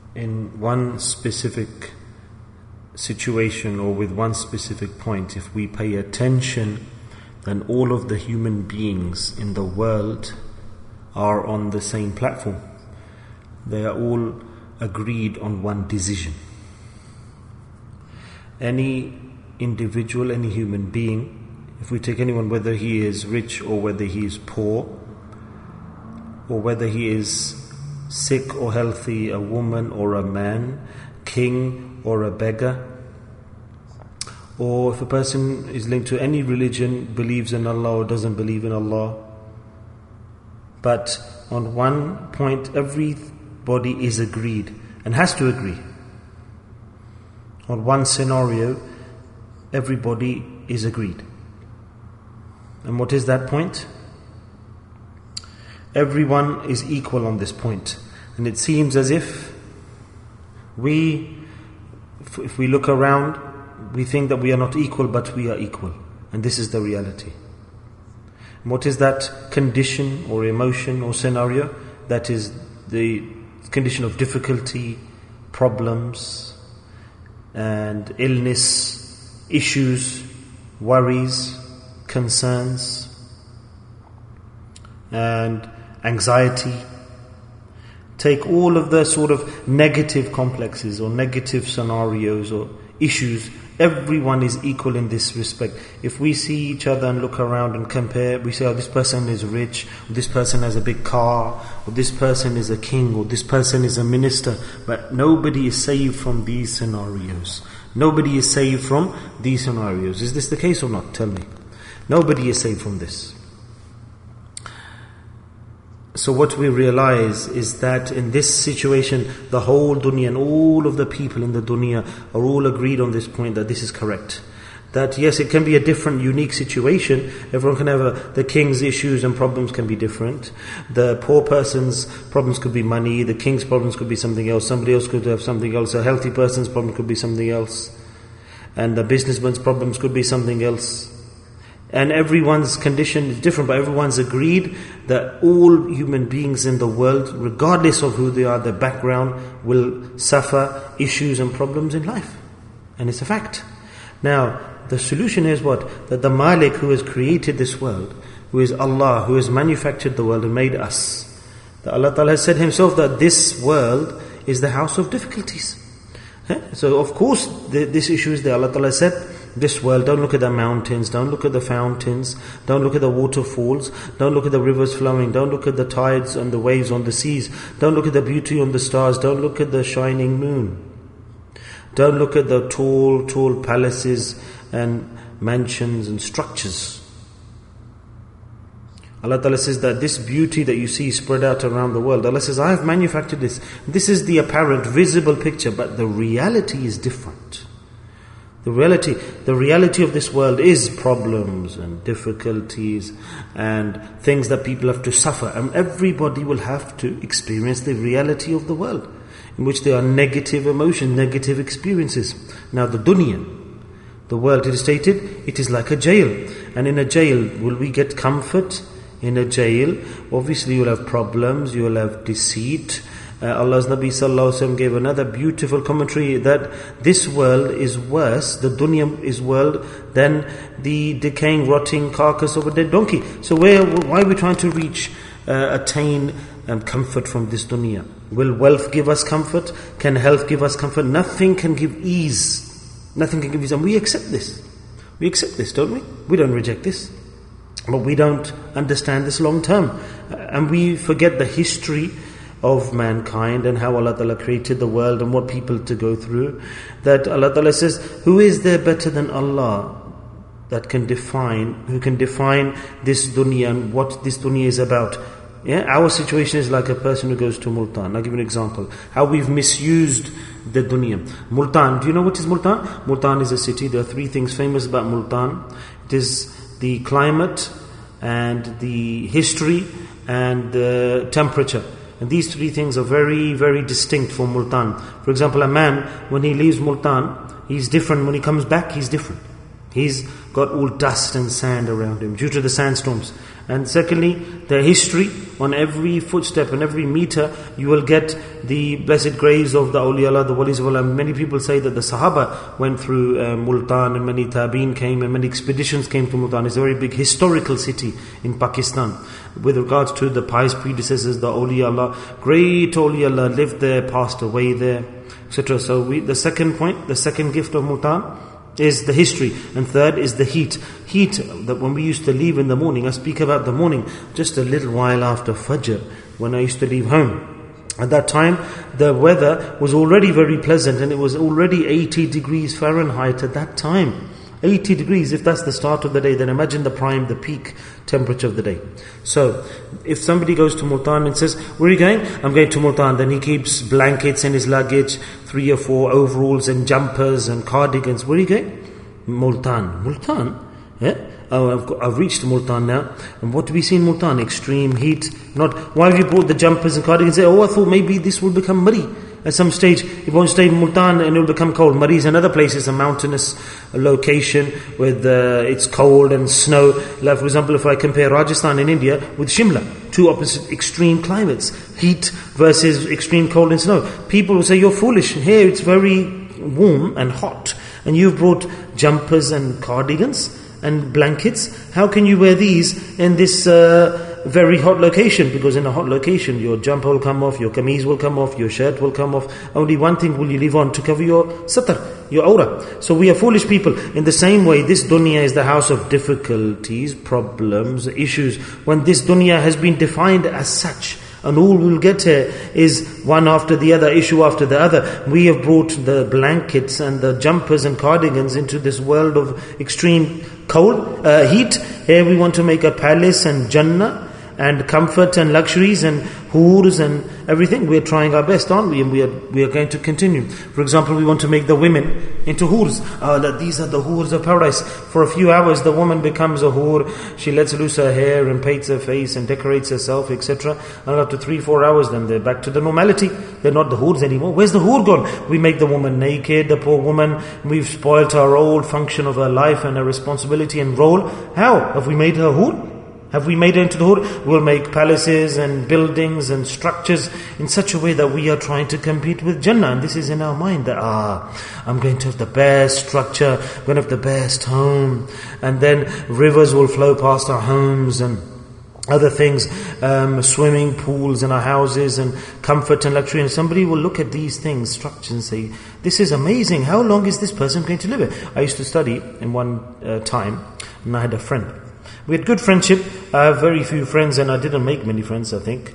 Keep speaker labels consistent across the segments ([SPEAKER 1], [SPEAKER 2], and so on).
[SPEAKER 1] in one specific situation or with one specific point, if we pay attention, then all of the human beings in the world are on the same platform. They are all agreed on one decision. Any individual, any human being, if we take anyone, whether he is rich or whether he is poor, or whether he is sick or healthy, a woman or a man, king or a beggar, or if a person is linked to any religion, believes in Allah or doesn't believe in Allah, but on one point everybody is agreed and has to agree. On one scenario, everybody is agreed. And what is that point? Everyone is equal on this point. And it seems as if if we look around, we think that we are not equal, but we are equal. And this is the reality. And what is that condition or emotion or scenario? That is the condition of difficulty, problems, and illness, issues, worries, concerns, and anxiety. Take all of the sort of negative complexes or negative scenarios or issues. Everyone is equal in this respect. If we see each other and look around and compare, we say, oh, this person is rich, or this person has a big car, or this person is a king, or this person is a minister. But nobody is saved from these scenarios. Nobody is saved from these scenarios. Is this the case or not? Tell me. Nobody is saved from this. So what we realize is that in this situation, the whole dunya and all of the people in the dunya are all agreed on this point, that this is correct. That yes, it can be a different, unique situation. Everyone can have the king's issues and problems can be different. The poor person's problems could be money. The king's problems could be something else. Somebody else could have something else. A healthy person's problem could be something else. And the businessman's problems could be something else. And everyone's condition is different, but everyone's agreed that all human beings in the world, regardless of who they are, their background, will suffer issues and problems in life. And it's a fact. Now, the solution is what? That the Malik who has created this world, who is Allah, who has manufactured the world and made us, that Allah Ta'ala has said Himself that this world is the house of difficulties. So of course, this issue is there. Allah Ta'ala said, this world, don't look at the mountains, don't look at the fountains, don't look at the waterfalls, don't look at the rivers flowing, don't look at the tides and the waves on the seas, don't look at the beauty on the stars, don't look at the shining moon, don't look at the tall palaces and mansions and structures. Allah Ta'ala says that this beauty that you see spread out around the world, Allah says, I have manufactured this. This is the apparent, visible picture, but the reality is different. The reality of this world is problems and difficulties and things that people have to suffer. And everybody will have to experience the reality of the world, in which there are negative emotions, negative experiences. Now the dunya, the world, it is stated, it is like a jail. And in a jail, will we get comfort? In a jail, obviously you'll have problems, you'll have deceit. Allah's Nabi Sallallahu Alaihi Wasallam gave another beautiful commentary that this world is worse, the dunya is world, than the decaying, rotting carcass of a dead donkey. So why are we trying to attain comfort from this dunya? Will wealth give us comfort? Can health give us comfort? Nothing can give ease. Nothing can give ease. And we accept this. We accept this, don't we? We don't reject this. But we don't understand this long term. And we forget the history of mankind and how Allah Ta'ala created the world and what people to go through. That Allah Ta'ala says, who is there better than Allah who can define this dunya and what this dunya is about? Yeah, our situation is like a person who goes to Multan. I'll give you an example. How we've misused the dunya. Multan, do you know what is Multan? Multan is a city. There are three things famous about Multan. It is the climate and the history and the temperature. And these three things are very, very distinct for Multan. For example, a man, when he leaves Multan, he's different. When he comes back, he's different. He's got all dust and sand around him due to the sandstorms. And secondly, the history, on every footstep and every meter, you will get the blessed graves of the awliya, the walis of Allah. Many people say that the Sahaba went through Multan, and many Tabi'in came, and many expeditions came to Multan. It's a very big historical city in Pakistan. With regards to the pious predecessors, the awliya Allah, great awliya Allah lived there, passed away there, etc. So the second point, the second gift of Multan is the history, and third is the heat. Heat that when we used to leave in the morning, I speak about the morning, just a little while after Fajr, when I used to leave home. At that time, the weather was already very pleasant, and it was already 80 degrees Fahrenheit at that time. 80 degrees, if that's the start of the day, then imagine the peak temperature of the day. So, if somebody goes to Multan and says, where are you going? I'm going to Multan. Then he keeps blankets in his luggage, 3 or 4 overalls and jumpers and cardigans. Where are you going? Multan. Multan? Yeah? Oh, I've reached Multan now. And what do we see in Multan? Extreme heat. Not, why have you brought the jumpers and cardigans? Oh, I thought maybe this will become muddy. At some stage, it won't stay in Multan and it will become cold. Mari is another place, it's a mountainous location with it's cold and snow. Like for example, if I compare Rajasthan in India with Shimla, two opposite extreme climates, heat versus extreme cold and snow. People will say, you're foolish. Here it's very warm and hot, and you've brought jumpers and cardigans and blankets. How can you wear these in this very hot location? Because in a hot location, your jumper will come off, your kameez will come off, your shirt will come off. Only one thing will you leave on to cover your satar, your aura. So we are foolish people. In the same way, this dunya is the house of difficulties, problems, issues. When this dunya has been defined as such, and all we'll get here is one after the other, issue after the other. We have brought the blankets and the jumpers and cardigans into this world of extreme cold, heat. Here we want to make a palace and Jannah and comfort and luxuries and hurs and everything. We are trying our best, aren't we? And we are going to continue. For example, we want to make the women into hurs. That these are the hurs of paradise. For a few hours, the woman becomes a hur. She lets loose her hair and paints her face and decorates herself, etc. And after 3-4 hours, then they're back to the normality. They're not the hurs anymore. Where's the hur gone? We make the woman naked, the poor woman. We've spoilt her whole function of her life and her responsibility and role. How? Have we made her hur? Have we made it into the hur? We'll make palaces and buildings and structures in such a way that we are trying to compete with Jannah. And this is in our mind that, I'm going to have the best structure, I'm going to have the best home. And then rivers will flow past our homes and other things, swimming pools in our houses and comfort and luxury. And somebody will look at these things, structures, and say, this is amazing. How long is this person going to live here? I used to study in one time, and I had a friend. We had good friendship. I have very few friends, and I didn't make many friends, I think.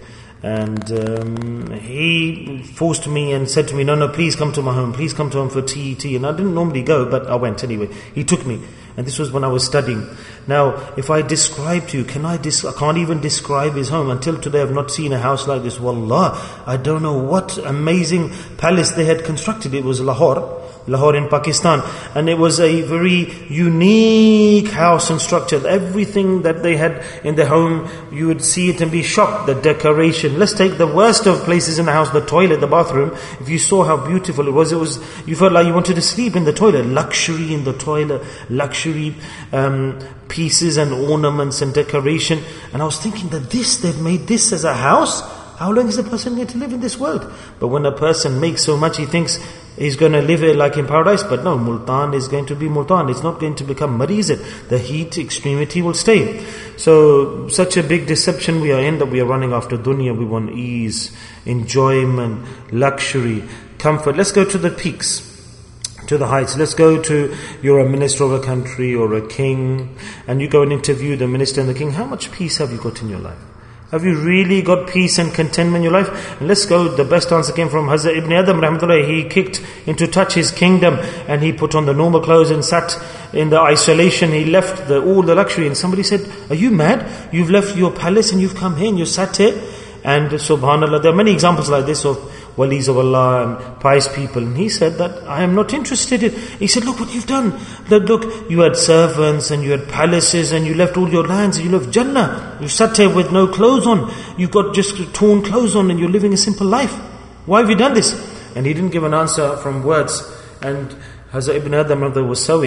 [SPEAKER 1] And he forced me and said to me, no, please come to my home. Please come to home for tea. And I didn't normally go, but I went anyway. He took me. And this was when I was studying. Now, if I describe to you, I can't even describe his home. Until today, I've not seen a house like this. Wallah, I don't know what amazing palace they had constructed. It was Lahore in Pakistan, and it was a very unique house and structure. Everything that they had in their home, you would see it and be shocked. The decoration. Let's take the worst of places in the house, the toilet, the bathroom. If you saw how beautiful it was, you felt like you wanted to sleep in the toilet. Luxury in the toilet, luxury pieces and ornaments and decoration. And I was thinking that they've made this as a house. How long is a person going to live in this world? But when a person makes so much, he thinks he's going to live here like in paradise. But no, Multan is going to be Multan. It's not going to become muddy, is it? The heat, extremity will stay. So, such a big deception we are in, that we are running after dunya. We want ease, enjoyment, luxury, comfort. Let's go to the peaks, to the heights. Let's go to, you're a minister of a country or a king, and you go and interview the minister and the king. How much peace have you got in your life? Have you really got peace and contentment in your life? And let's go, the best answer came from Hazrat Ibn Adam rahmatullah. He kicked into touch his kingdom, and he put on the normal clothes and sat in the isolation. He left all the luxury, and somebody said, are you mad? You've left your palace and you've come here and you sat here? And subhanallah, there are many examples like this of walis of Allah and pious people. And he said that, I am not interested in. He said, look what you've done. Look, you had servants and you had palaces and you left all your lands and you left Jannah. You sat here with no clothes on. You've got just torn clothes on and you're living a simple life. Why have you done this? And he didn't give an answer from words. And Hazrat Ibn Adam was sewing.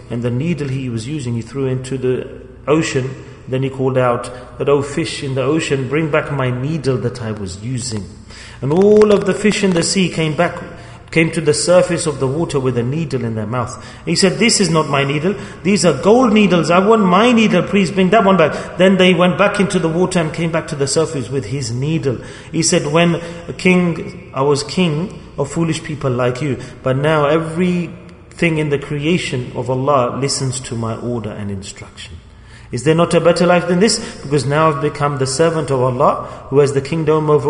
[SPEAKER 1] and the needle he was using, he threw into the ocean. Then he called out that, "Oh fish in the ocean, bring back my needle that I was using." And all of the fish in the sea came to the surface of the water with a needle in their mouth. He said, "This is not my needle. These are gold needles. I want my needle. Please bring that one back." Then they went back into the water and came back to the surface with his needle. He said, I was king of foolish people like you, but now everything in the creation of Allah listens to my order and instruction. Is there not a better life than this? Because now I've become the servant of Allah who has the kingdom over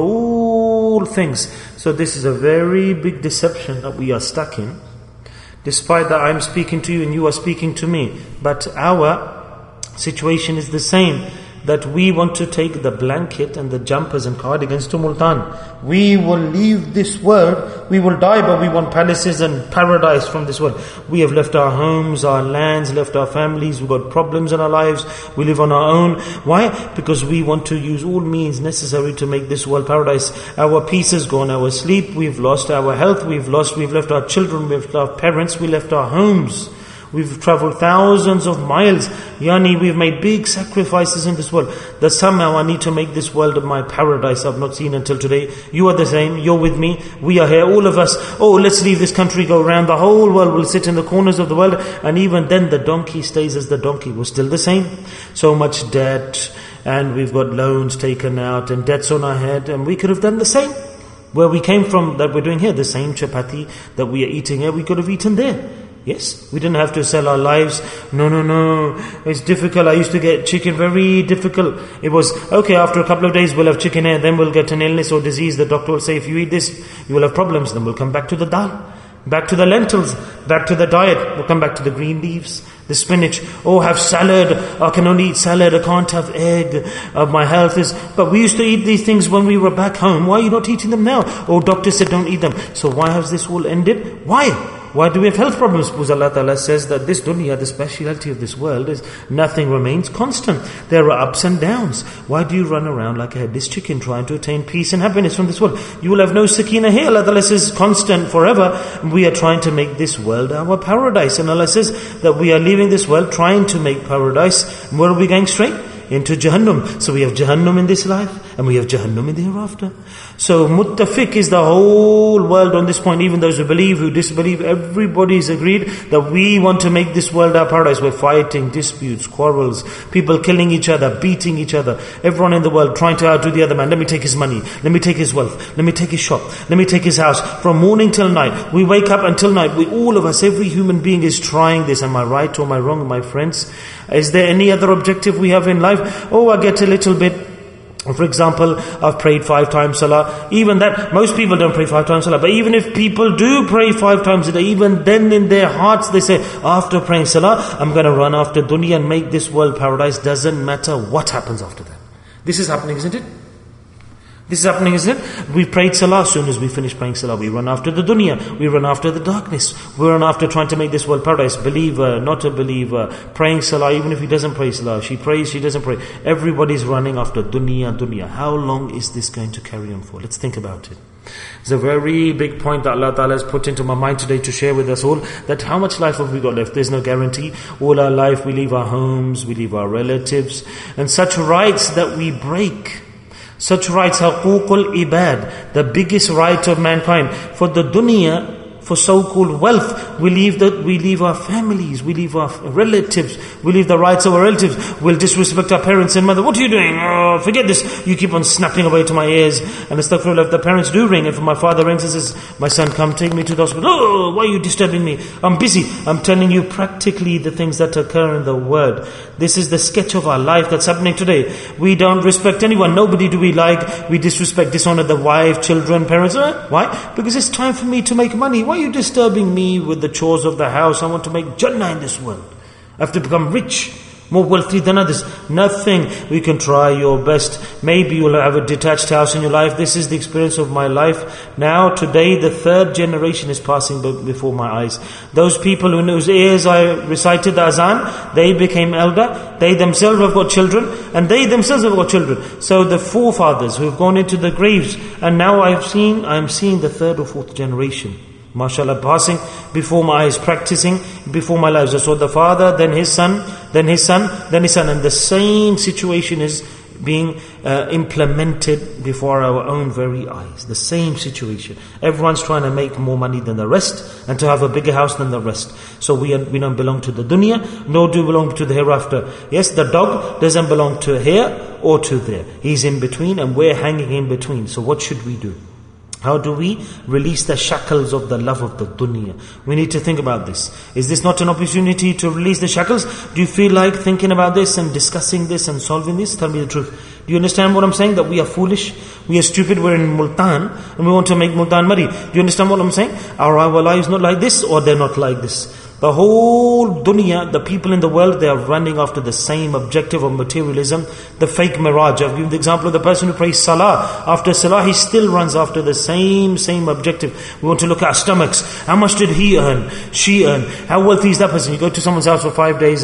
[SPEAKER 1] all things. So this is a very big deception that we are stuck in. Despite that I'm speaking to you and you are speaking to me. But our situation is the same. That we want to take the blanket and the jumpers and cardigans to Multan. We will leave this world. We will die, but we want palaces and paradise from this world. We have left our homes, our lands, left our families. We've got problems in our lives. We live on our own. Why? Because we want to use all means necessary to make this world paradise. Our peace is gone. Our sleep, we've lost. Our health, we've lost. We've left our children. We've left our parents. We left our homes. We've traveled thousands of miles. We've made big sacrifices in this world. That somehow I need to make this world my paradise I've not seen until today. You are the same. You're with me. We are here. All of us. Oh, let's leave this country, go around. The whole world will sit in the corners of the world. And even then the donkey stays as the donkey. We're still the same. So much debt. And we've got loans taken out and debts on our head. And we could have done the same. Where we came from, that we're doing here. The same chapati that we are eating here, we could have eaten there. Yes, we didn't have to sell our lives. No. It's difficult. I used to get chicken, very difficult. It was, okay, after a couple of days we'll have chicken here, then we'll get an illness or disease. The doctor will say, if you eat this, you will have problems. Then we'll come back to the dal, back to the lentils, back to the diet. We'll come back to the green leaves, the spinach. Oh, have salad. I can only eat salad. I can't have egg. My health is... But we used to eat these things when we were back home. Why are you not eating them now? Oh, doctor said don't eat them. So why has this all ended? Why? Why do we have health problems? Because Allah Ta'ala says that this dunya, the speciality of this world is nothing remains constant. There are ups and downs. Why do you run around like a headless chicken trying to attain peace and happiness from this world? You will have no sakina here. Allah Ta'ala says constant forever. We are trying to make this world our paradise. And Allah says that we are leaving this world trying to make paradise. And where are we going straight? Into Jahannam. So we have Jahannam in this life and we have Jahannam in the hereafter. So muttafiq is the whole world on this point. Even those who believe, who disbelieve, everybody's agreed that we want to make this world our paradise. We're fighting, disputes, quarrels, people killing each other, beating each other. Everyone in the world trying to outdo the other man. Let me take his money. Let me take his wealth. Let me take his shop. Let me take his house. From morning till night. We wake up until night. All of us, every human being is trying this. Am I right or am I wrong, my friends? Is there any other objective we have in life? Oh, I get a little bit. For example, I've prayed 5 times salah. Even that, most people don't pray 5 times salah. But even if people do pray 5 times a day, even then in their hearts they say, after praying salah, I'm going to run after dunya and make this world paradise. Doesn't matter what happens after that. This is happening, isn't it? This is happening, isn't it? We prayed salah. As soon as we finish praying salah, we run after the dunya. We run after the darkness. We run after trying to make this world paradise. Believer, not a believer. Praying salah, even if he doesn't pray salah. She prays, she doesn't pray. Everybody's running after dunya. How long is this going to carry on for? Let's think about it. It's a very big point that Allah Ta'ala has put into my mind today to share with us all. That how much life have we got left? There's no guarantee. All our life we leave our homes, we leave our relatives. And such rights that we break. Such rights, haqooqul ibad, the biggest right of mankind. For the dunya, for so-called wealth, we leave our families, we leave our relatives, we leave the rights of our relatives. We'll disrespect our parents and mother. What are you doing? Oh, forget this. You keep on snapping away to my ears. And astaghfirullah, if the parents do ring, if my father rings and says, my son, come take me to the hospital. Oh, why are you disturbing me? I'm busy. I'm telling you practically the things that occur in the world. This is the sketch of our life that's happening today. We don't respect anyone. Nobody do we like. We disrespect, dishonor the wife, children, parents. Why? Because it's time for me to make money. Why are you disturbing me with the chores of the house? I want to make Jannah in this world. I have to become rich, more wealthy than others. Nothing. We can try your best. Maybe you'll have a detached house in your life. This is the experience of my life. Now, today, the 3rd generation is passing before my eyes. Those people in whose ears I recited the azan, they became elder. They themselves have got children. And they themselves have got children. So the forefathers who have gone into the graves. And now I am seeing the 3rd or 4th generation. MashaAllah, passing before my eyes, practicing before my lives. So the father, then his son, then his son, then his son. And the same situation is being implemented before our own very eyes. The same situation. Everyone's trying to make more money than the rest and to have a bigger house than the rest. So we don't belong to the dunya, nor do we belong to the hereafter. Yes, the dog doesn't belong to here or to there. He's in between and we're hanging in between. So what should we do? How do we release the shackles of the love of the dunya? We need to think about this. Is this not an opportunity to release the shackles? Do you feel like thinking about this and discussing this and solving this? Tell me the truth. Do you understand what I'm saying? That we are foolish, we are stupid, we're in Multan and we want to make Multan muddy. Do you understand what I'm saying? Are our lives not like this or they're not like this? The whole dunya, the people in the world, they are running after the same objective of materialism, the fake mirage. I've given the example of the person who prays salah. After salah, he still runs after the same objective. We want to look at our stomachs. How much did he earn? She earn? How wealthy is that person? You go to someone's house for 5 days,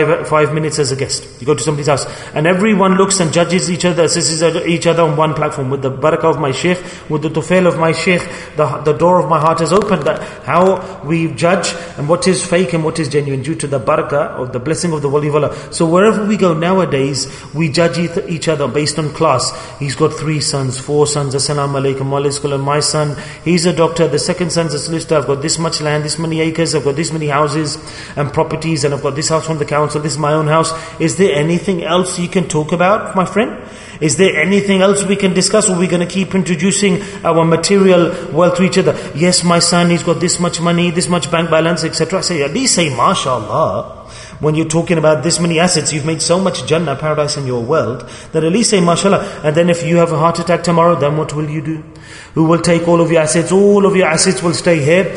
[SPEAKER 1] 5 minutes as a guest. You go to somebody's house and everyone looks and judges each other, assesses each other on one platform. With the barakah of my sheikh, with the tufail of my sheikh, the door of my heart is open. That how we judge and what is fake and what is genuine due to the barakah of the blessing of the wali of Allah. So wherever we go nowadays, we judge each other based on class. He's got 3 sons, 4 sons, assalamu alaikum, wa alaikum, my son, he's a doctor, the second son's a solicitor, I've got this much land, this many acres, I've got this many houses and properties, and I've got this house from the council, this is my own house. Is there anything else you can talk about, my friend? Is there anything else we can discuss, or are we going to keep introducing our material wealth to each other? Yes, my son, he's got this much money, this much bank balance, etc. I say, at least say, MashaAllah. When you're talking about this many assets, you've made so much Jannah, paradise in your world, that at least say, MashaAllah. And then if you have a heart attack tomorrow, then what will you do? Who will take all of your assets? All of your assets will stay here.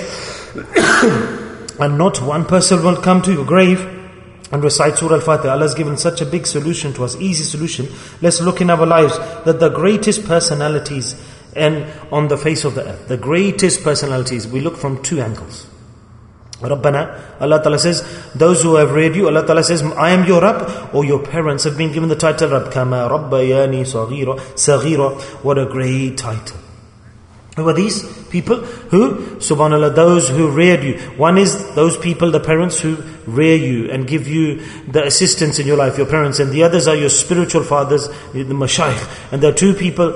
[SPEAKER 1] And not one person will come to your grave and recite Surah Al-Fatiha. Allah has given such a big solution to us, easy solution. Let's look in our lives that the greatest personalities and on the face of the earth, the greatest personalities, we look from 2 angles. Rabbana, Allah Ta'ala says, those who have reared you, Allah Ta'ala says, I am your Rabb, or your parents have been given the title Rabb. Kama Rabbayani Saghira. What a great title. Who are these people? Who? Subhanallah, those who reared you. One is those people, the parents who rear you and give you the assistance in your life, your parents. And the others are your spiritual fathers, the mashayikh. And there are two people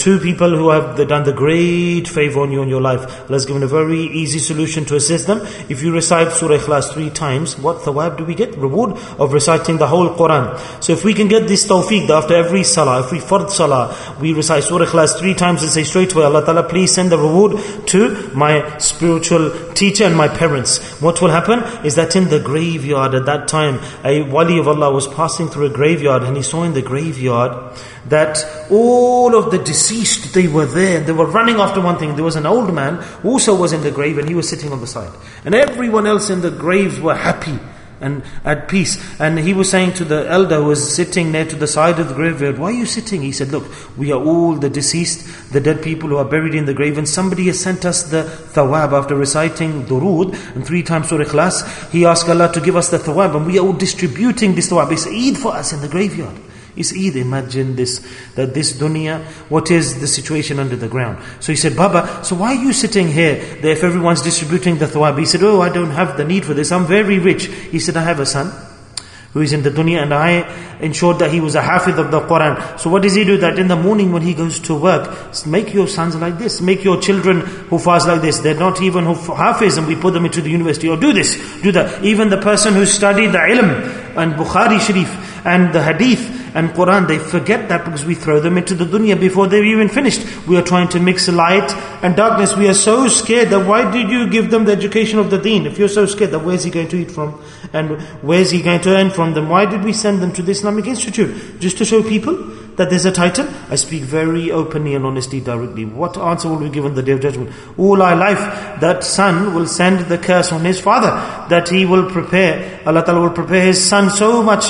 [SPEAKER 1] who have done the great favor on you in your life. Allah has given a very easy solution to assist them. If you recite Surah Ikhlas 3 times, what thawab do we get? Reward of reciting the whole Quran. So if we can get this tawfiq, that after every salah, every fard salah, we recite Surah Ikhlas 3 times and say straight away, Allah Ta'ala, please send the reward to my spiritual teacher and my parents. What will happen is that in the graveyard at that time, a wali of Allah was passing through a graveyard, and he saw in the graveyard that all of the deceased, they were there, they were running after one thing. There was an old man who also was in the grave, and he was sitting on the side. And everyone else in the graves were happy and at peace. And he was saying to the elder who was sitting near to the side of the graveyard, why are you sitting? He said, look, we are all the deceased, the dead people who are buried in the grave, and somebody has sent us the thawab after reciting durood and 3 times Surah Ikhlas. He asked Allah to give us the thawab, and we are all distributing this thawab. It's Eid for us in the graveyard. It's Eid. Imagine this, that this dunya, what is the situation under the ground? So he said, Baba, so why are you sitting here if everyone's distributing the thawab? He said, oh, I don't have the need for this. I'm very rich. He said, I have a son who is in the dunya, and I ensured that he was a hafiz of the Quran. So what does he do? That in the morning when he goes to work, make your sons like this, make your children who fast like this. They're not even hafiz, and we put them into the university. Or do this, do that. Even the person who studied the ilm and Bukhari Sharif and the hadith and Quran, they forget that because we throw them into the dunya before they've even finished. We are trying to mix light and darkness. We are so scared that why did you give them the education of the deen? If you're so scared, that where's he going to eat from? And where's he going to earn from them? Why did we send them to the Islamic Institute? Just to show people that there's a title? I speak very openly and honestly directly. What answer will be given the Day of Judgment? All our life, that son will send the curse on his father, that he will prepare, Allah Ta'ala will prepare his son so much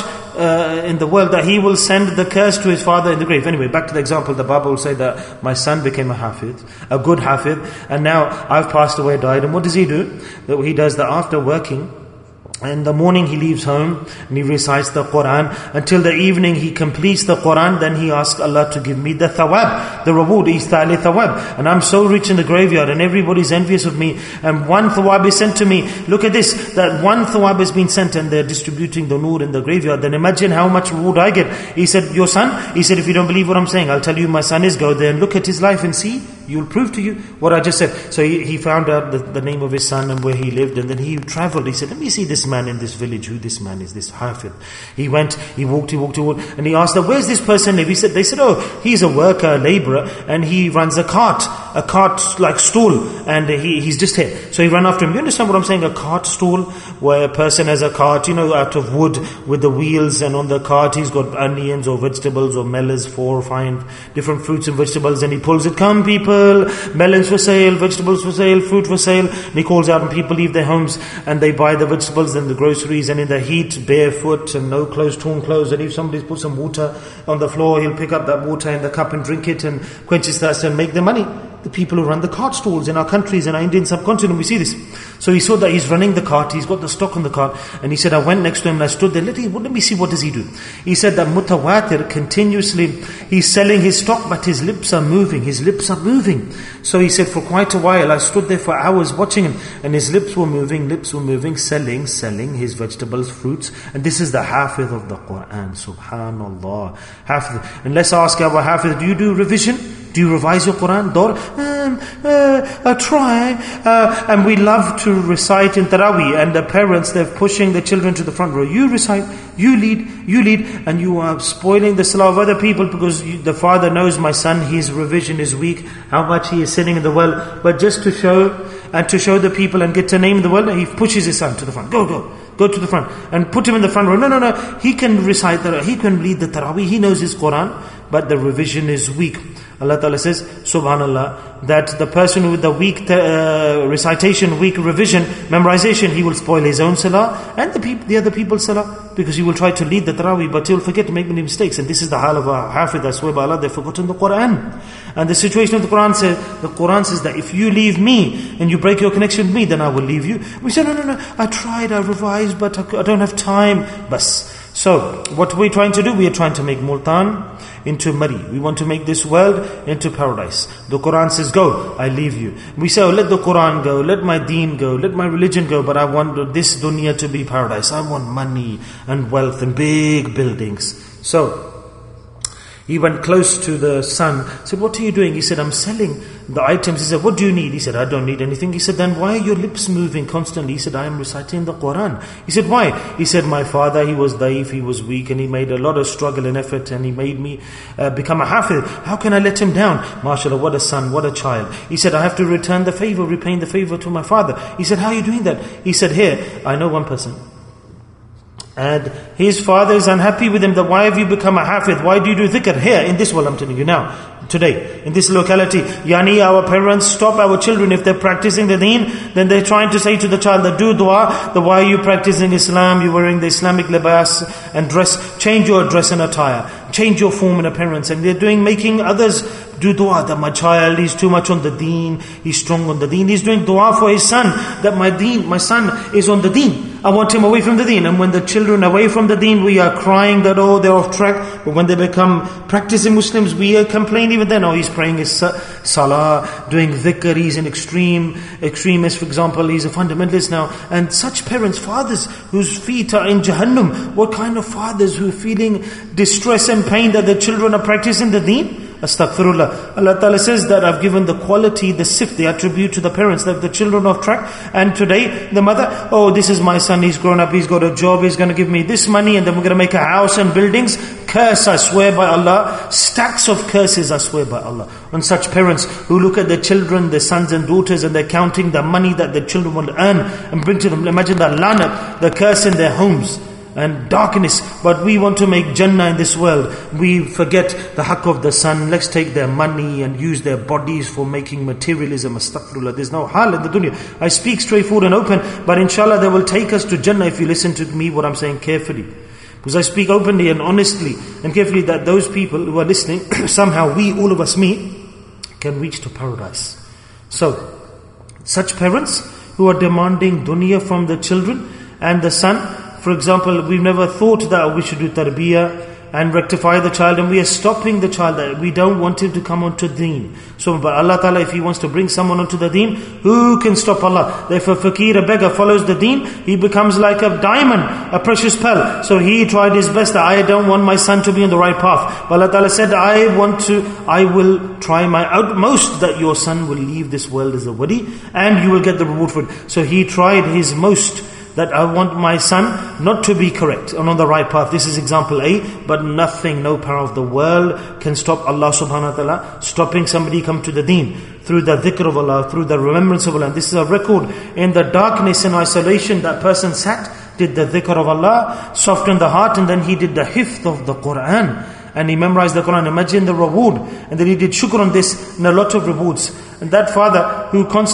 [SPEAKER 1] in the world that he will send the curse to his father in the grave. Anyway, back to the example, the Baba will say that my son became a hafiz, a good hafiz, and now I've passed away, died, and what does he do? That he does that after working In the morning he leaves home and he recites the Quran until the evening he completes the Quran. Then he asks Allah to give me the thawab, the reward, istali thawab. And I'm so rich in the graveyard and everybody's envious of me. And one thawab is sent to me. Look at this, that one thawab has been sent and they're distributing the nur in the graveyard. Then imagine how much reward I get. He said, your son? He said, if you don't believe what I'm saying, I'll tell you my son is. Go there and look at his life and see. You'll prove to you what I just said. So he found out the name of his son and where he lived, and then he traveled. He said, let me see this man in this village, who this man is, this Hafid. He went, he walked, and he asked them, where's this person live? They said, oh, he's a worker, a laborer, and he runs a cart like stall, and he's just here. So he ran after him. You understand what I'm saying? A cart stall, where a person has a cart, out of wood with the wheels, and on the cart he's got onions or vegetables or melons, 4 or 5 different fruits and vegetables, and he pulls it, come people, melons for sale, vegetables for sale, fruit for sale. And he calls out and people leave their homes and they buy the vegetables and the groceries, and in the heat, barefoot and no clothes, torn clothes. And if somebody's put some water on the floor, he'll pick up that water in the cup and drink it and quench his thirst and make the money. The people who run the cart stalls in our countries, in our Indian subcontinent, we see this. So he saw that he's running the cart, he's got the stock on the cart, and he said, I went next to him and I stood there, let me see what does he do. He said that mutawatir, continuously, he's selling his stock, but his lips are moving. So he said, for quite a while, I stood there for hours watching him, and his lips were moving, selling his vegetables, fruits. And this is the Hafiz of the Quran, subhanallah. Hafiz. And let's ask our Hafiz, do you do revision? Do you revise your Quran? I try. And we love to recite in Taraweeh, and the parents, they're pushing the children to the front row. You recite, you lead, and you are spoiling the salah of other people because the father knows my son, his revision is weak, how much he is sinning in the world. But just to show the people and get to name the world, he pushes his son to the front. Go to the front and put him in the front row. No. He can recite, he can lead the Taraweeh, he knows his Quran, but the revision is weak. Allah Ta'ala says, subhanallah, that the person with the weak recitation, weak revision, memorization, he will spoil his own salah and the other people's salah, because he will try to lead the Taraweeh, but he will forget to make many mistakes. And this is the hal of a Hafid, I swear by Allah, they've forgotten the Quran. And the situation of the Quran says that if you leave me and you break your connection with me, then I will leave you. We say, no, I tried, I revised, but I don't have time. Bas. So, what we're trying to do, we are trying to make Multan into Mari. We want to make this world into paradise. The Quran says, go, I leave you. We say, let the Quran go, let my deen go, let my religion go, but I want this dunya to be paradise. I want money and wealth and big buildings. So, he went close to the son, said, what are you doing? He said, I'm selling the items. He said, what do you need? He said, I don't need anything. He said, then why are your lips moving constantly? He said, I am reciting the Quran. He said, why? He said, my father, he was daif, he was weak, and he made a lot of struggle and effort, and he made me become a hafiz. How can I let him down? MashaAllah, what a son, what a child. He said, I have to return the favor, repaying the favor to my father. He said, how are you doing that? He said, here, I know one person, and his father is unhappy with him, that why have you become a hafid? Why do you do dhikr? Here, in this world, I'm telling you now, today, in this locality. Yani, our parents stop our children if they're practicing the deen, then they're trying to say to the child that do dua, that why are you practicing Islam? You're wearing the Islamic libas and dress, change your dress and attire, change your form and appearance. And they're making others do dua, that my child is too much on the deen, he's strong on the deen. He's doing dua for his son, that my son is on the deen. I want him away from the deen. And when the children away from the deen, we are crying that, oh, they're off track. But when they become practicing Muslims, we complain even then, oh, he's praying his salah, doing dhikr, he's an extremist, for example, he's a fundamentalist now. And such parents, fathers whose feet are in Jahannam, what kind of fathers who are feeling distress and pain that their children are practicing the deen? Astaghfirullah. Allah Ta'ala says that I've given the quality, the sift, the attribute to the parents, that the children are off track. And today, the mother, oh, this is my son, he's grown up, he's got a job, he's going to give me this money, and then we're going to make a house and buildings. Curse, I swear by Allah. Stacks of curses, I swear by Allah. On such parents who look at their children, their sons and daughters, and they're counting the money that their children will earn and bring to them. Imagine the lanat, the curse in their homes and darkness. But we want to make Jannah in this world. We forget the haqq of the son. Let's take their money and use their bodies for making materialism. Astaghfirullah. There's no hal in the dunya. I speak straightforward and open, but inshallah they will take us to Jannah if you listen to me, what I'm saying carefully. Because I speak openly and honestly and carefully, that those people who are listening, somehow we, all of us, can reach to paradise. So, such parents who are demanding dunya from the children, And the son, for example, we've never thought that we should do tarbiyah and rectify the child, and we are stopping the child, that we don't want him to come onto deen. So but Allah Ta'ala, if He wants to bring someone onto the deen, who can stop Allah? If a fakir, a beggar follows the deen, he becomes like a diamond, a precious pearl. So he tried his best, that I don't want my son to be on the right path. But Allah Ta'ala said, I will try my utmost that your son will leave this world as a wali, and you will get the reward for it. So he tried his most, that I want my son not to be correct and on the right path. This is example A, but nothing, no power of the world can stop Allah subhanahu wa ta'ala stopping somebody come to the deen through the dhikr of Allah, through the remembrance of Allah. And this is a record in the darkness and isolation. That person sat, did the dhikr of Allah, softened the heart, and then he did the hifth of the Quran. And he memorized the Quran. Imagine the reward. And then he did shukr on this, and a lot of rewards. And that father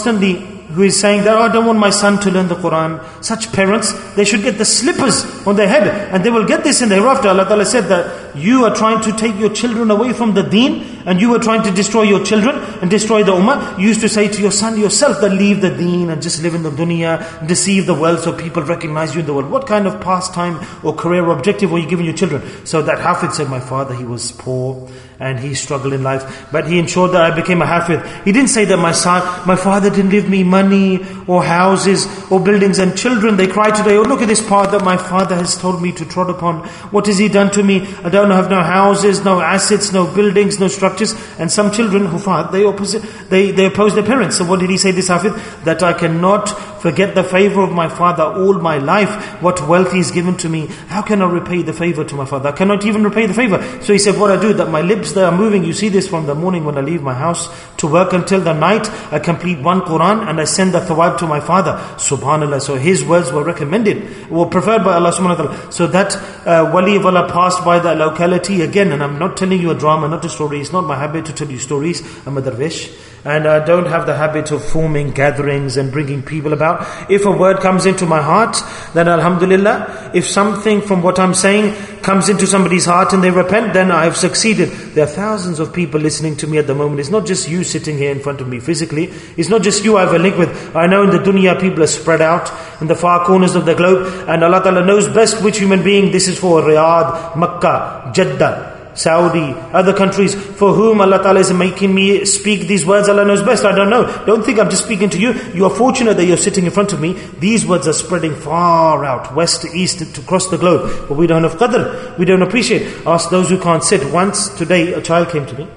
[SPEAKER 1] who is saying that, I don't want my son to learn the Quran. Such parents, they should get the slippers on their head, and they will get this in the hereafter. Allah Ta'ala said that you are trying to take your children away from the deen, and you are trying to destroy your children and destroy the ummah. You used to say to your son yourself that leave the deen and just live in the dunya, deceive the world so people recognize you in the world. What kind of pastime or career or objective were you giving your children? So that Hafid said, my father, he was poor and he struggled in life, but he ensured that I became a Hafid. He didn't say that my father didn't leave me money or houses or buildings, and children, they cry today, oh look at this path that my father has told me to trod upon. What has he done to me? I don't have no houses, no assets, no buildings, no structures. And some children, Hufat, they oppose their parents. So what did he say, this Hafid? That I cannot forget the favor of my father all my life, what wealth he's given to me. How can I repay the favor to my father? I cannot even repay the favor. So he said, what I do, that my lips, they are moving. You see this from the morning when I leave my house to work until the night. I complete one Quran and I send the thawab to my father. Subhanallah. So his words were recommended, were preferred by Allah subhanahu wa ta'ala. So that wali of Allah passed by the locality again, and I'm not telling you a drama, not a story. It's not my habit to tell you stories. I'm a darwish, and I don't have the habit of forming gatherings and bringing people about. If a word comes into my heart, then alhamdulillah. If something from what I'm saying comes into somebody's heart and they repent, then I have succeeded. There are thousands of people listening to me at the moment. It's not just you sitting here in front of me physically. It's not just you I have a link with. I know in the dunya people are spread out in the far corners of the globe, and Allah Ta'ala knows best which human being this is for. Riyadh, Makkah, Jeddah, Saudi, other countries for whom Allah Ta'ala is making me speak these words. Allah knows best. I don't know. Don't think I'm just speaking to you. You are fortunate that you're sitting in front of me. These words are spreading far out, west, east, across the globe. But we don't have qadr. We don't appreciate. Ask those who can't sit. Once today, a child came to me,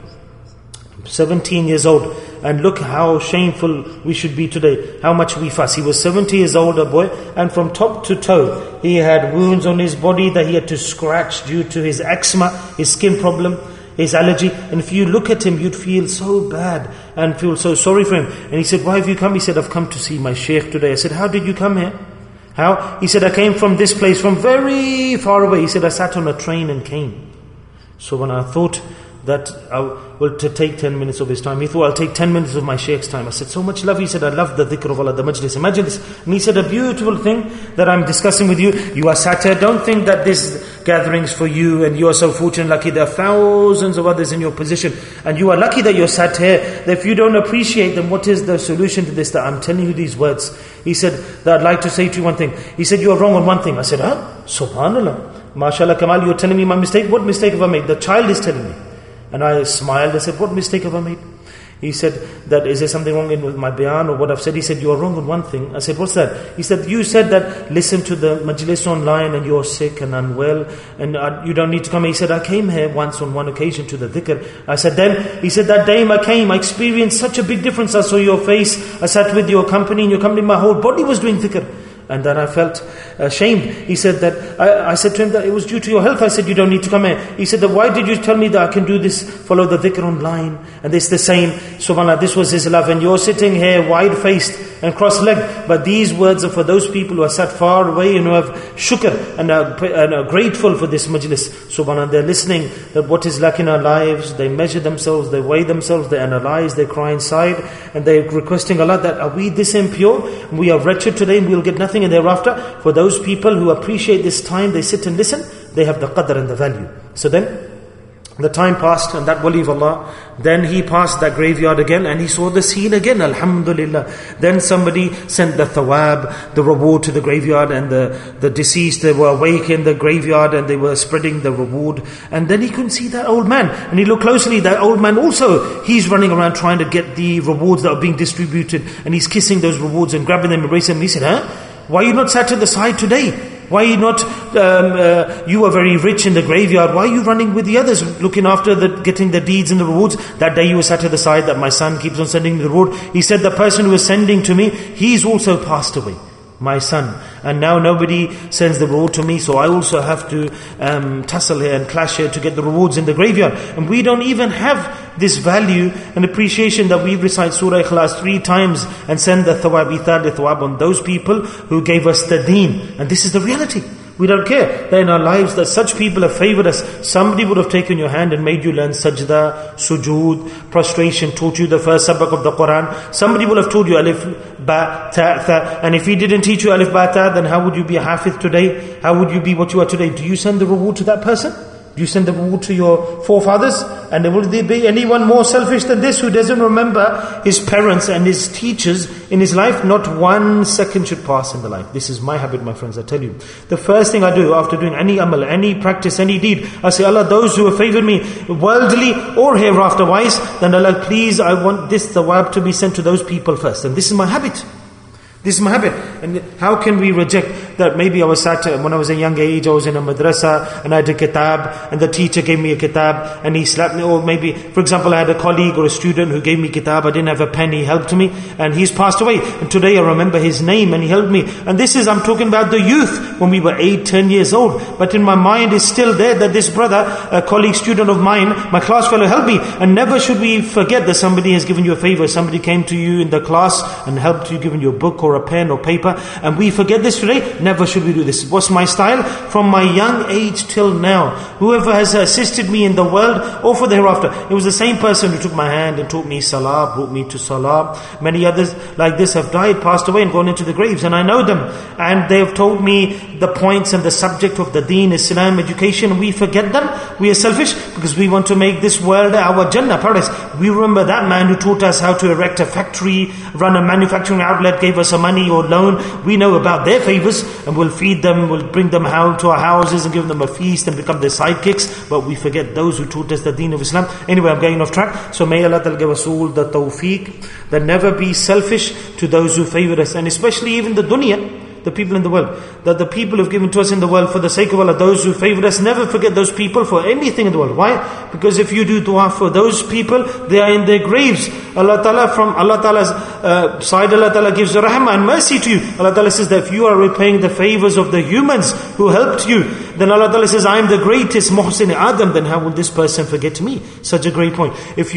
[SPEAKER 1] 17 years old. And look how shameful we should be today. How much we fuss. He was 70 years old, a boy. And from top to toe, he had wounds on his body that he had to scratch due to his eczema, his skin problem, his allergy. And if you look at him, you'd feel so bad and feel so sorry for him. And he said, why have you come? He said, I've come to see my sheikh today. I said, how did you come here? How? He said, I came from this place, from very far away. He said, I sat on a train and came. So when I thought that to take 10 minutes of his time, he thought, I'll take 10 minutes of my sheikh's time. I said, so much love. He said, I love the dhikr of Allah, the majlis. Imagine this. And he said, a beautiful thing that I'm discussing with you. You are sat here. Don't think that this gatherings for you and you are so fortunate, lucky. There are thousands of others in your position, and you are lucky that you're sat here. That if you don't appreciate them, what is the solution to this? That I'm telling you these words. He said that I'd like to say to you one thing. He said, you are wrong on one thing. I said, Subhanallah. MashaAllah, Kamal, you're telling me my mistake? What mistake have I made? The child is telling me. And I smiled. I said, what mistake have I made? He said, that is there something wrong with my bayan or what I've said? He said, you are wrong on one thing. I said, what's that? He said, you said that listen to the majlis online and you're sick and unwell and you don't need to come. He said, I came here once on one occasion to the dhikr. I said, then, he said, that day I came, I experienced such a big difference. I saw your face, I sat with your company, in your company, my whole body was doing dhikr. And then I felt ashamed. He said that, I said to him that it was due to your health. I said, you don't need to come here. He said that, why did you tell me that I can do this, follow the dhikr online? And it's the same. SubhanAllah, this was his love. And you're sitting here wide-faced and cross-legged. But these words are for those people who are sat far away and who have shukr and are grateful for this majlis. SubhanAllah, they're listening that what is lacking in our lives. They measure themselves, they weigh themselves, they analyze, they cry inside. And they're requesting Allah that, are we this impure? We are wretched today and we'll get nothing. And thereafter, for those people who appreciate this time, they sit and listen, they have the qadr and the value. So then, The time passed and that wali of Allah, then he passed that graveyard again and he saw the scene again, alhamdulillah. Then somebody sent the thawab, the reward to the graveyard, and the deceased, they were awake in the graveyard and they were spreading the reward. And then he couldn't see that old man. And he looked closely, that old man also, he's running around trying to get the rewards that are being distributed, and he's kissing those rewards and grabbing them, embracing them. He said, why are you not sat to the side today? Why are you not, you are very rich in the graveyard, why are you running with the others, looking after getting the deeds and the rewards? That day you were sat to the side, that my son keeps on sending me the reward. He said, the person who was sending to me, he's also passed away, my son. And now nobody sends the reward to me, so I also have to tussle here and clash here to get the rewards in the graveyard. And we don't even have this value and appreciation that we recite Surah Ikhlas 3 times and send the thawab, ithar, the thawab on those people who gave us the deen. And this is the reality. We don't care that in our lives that such people have favored us. Somebody would have taken your hand and made you learn sajda, sujood, prostration, taught you the first sabak of the Quran. Somebody would have told you alif, ba, ta, tha. And if he didn't teach you alif, ba, ta, then how would you be a hafiz today? How would you be what you are today? Do you send the reward to that person? Do you send the reward to your forefathers? And will there be anyone more selfish than this, who doesn't remember his parents and his teachers in his life? Not 1 second should pass in the life. This is my habit, my friends, I tell you. The first thing I do after doing any amal, any practice, any deed, I say, Allah, those who have favored me worldly or hereafter-wise, then Allah, please, I want this thawab to be sent to those people first. And this is my habit. This is my habit. And how can we reject that? Maybe I was sat, when I was a young age, I was in a madrasa and I had a kitab and the teacher gave me a kitab and he slapped me. Or maybe, for example, I had a colleague or a student who gave me kitab, I didn't have a pen, he helped me and he's passed away. And today I remember his name and he helped me. And this is, I'm talking about the youth, when we were 8, 10 years old. But in my mind is still there that this brother, a colleague, student of mine, my class fellow helped me. And never should we forget that somebody has given you a favor. Somebody came to you in the class and helped you, given you a book or a pen or paper, and we forget this today. Never should we do this. What's my style? From my young age till now, whoever has assisted me in the world or for the hereafter, it was the same person who took my hand and taught me salah, brought me to salah. Many others like this have died, passed away and gone into the graves, and I know them, and they have told me the points and the subject of the deen, Islam, education. We forget them. We are selfish because we want to make this world our Jannah, paradise. We remember that man who taught us how to erect a factory, run a manufacturing outlet, gave us some money or loan. We know about their favors and we'll feed them, we'll bring them out to our houses and give them a feast and become their sidekicks. But we forget those who taught us the deen of Islam. Anyway, I'm going off track. So may Allah give us all the tawfiq that never be selfish to those who favor us, and especially even the dunya, the people in the world, that the people who have given to us in the world for the sake of Allah, those who favored us, never forget those people for anything in the world. Why? Because if you do dua for those people, they are in their graves. Allah Ta'ala, from Allah Ta'ala's side, Allah Ta'ala gives rahmah and mercy to you. Allah Ta'ala says that if you are repaying the favors of the humans who helped you, then Allah Ta'ala says, I am the greatest Muhsin Adam, then how will this person forget me? Such a great point. If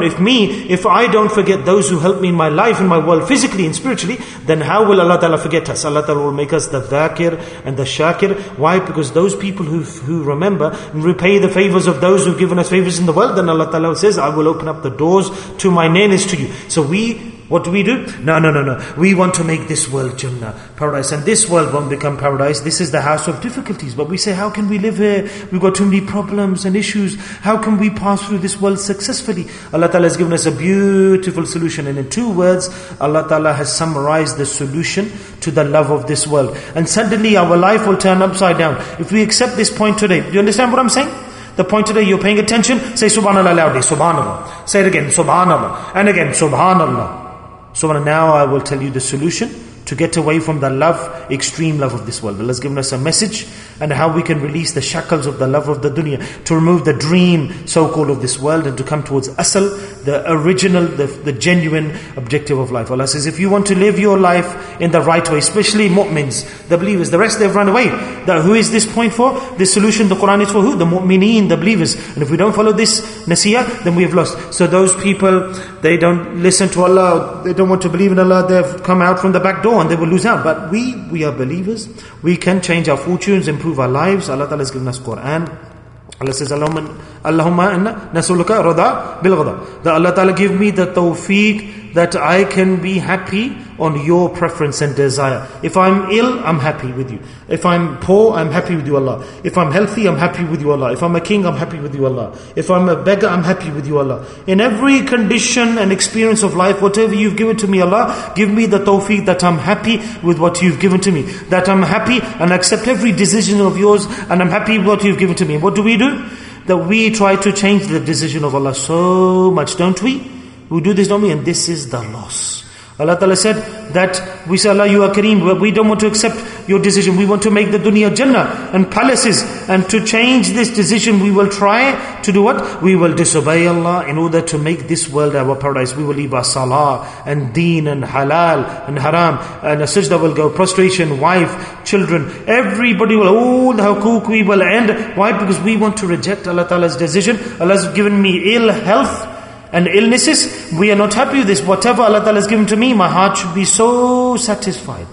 [SPEAKER 1] I don't forget those who helped me in my life, in my world, physically and spiritually, then how will Allah Ta'ala forget us? Allah Ta'ala will make us the dhakir and the shakir. Why? Because those people who remember and repay the favors of those who've given us favors in the world, then Allah Ta'ala says, I will open up the doors to my nearness to you. So what do? No. We want to make this world Jannah, paradise. And this world won't become paradise. This is the house of difficulties. But we say, how can we live here? We've got too many problems and issues. How can we pass through this world successfully? Allah Ta'ala has given us a beautiful solution. And in 2 words, Allah Ta'ala has summarized the solution to the love of this world. And suddenly our life will turn upside down. If we accept this point today, do you understand what I'm saying? The point today, you're paying attention, say Subhanallah loudly, Subhanallah. Say it again, Subhanallah. And again, Subhanallah. So now I will tell you the solution to get away from the love, extreme love of this world. Allah's given us a message and how we can release the shackles of the love of the dunya, to remove the dream, so-called, of this world and to come towards asal, the original, the genuine objective of life. Allah says, if you want to live your life in the right way, especially mu'mins, the believers, the rest they've run away. Who is this point for? This solution, the Quran is for who? The mu'mineen, the believers. And if we don't follow this nasiyah, then we have lost. So those people, they don't listen to Allah, they don't want to believe in Allah, they've come out from the back door and they will lose out. But we are believers. We can change our fortunes, improve our lives. Allah Ta'ala has given us Quran. Allah says, Allahumma inna nasuluka rada bil ghada. That Allah Ta'ala give me the tawfiq, that I can be happy on your preference and desire. If I'm ill, I'm happy with you. If I'm poor, I'm happy with you, Allah. If I'm healthy, I'm happy with you, Allah. If I'm a king, I'm happy with you, Allah. If I'm a beggar, I'm happy with you, Allah. In every condition and experience of life, whatever you've given to me, Allah, give me the tawfiq that I'm happy with what you've given to me. That I'm happy and accept every decision of yours, and I'm happy with what you've given to me. What do? That we try to change the decision of Allah so much, don't we? We do this, don't we? And this is the loss. Allah Ta'ala said that we say, Allah, you are Kareem, but we don't want to accept your decision. We want to make the dunya Jannah and palaces. And to change this decision, we will try to do what? We will disobey Allah in order to make this world our paradise. We will leave our salah and deen and halal and haram. And a sajda will go, prostration, wife, children. Everybody will, all the hukuk we will end. Why? Because we want to reject Allah Ta'ala's decision. Allah has given me ill health and illnesses. We are not happy with this. Whatever Allah Ta'ala has given to me, my heart should be so satisfied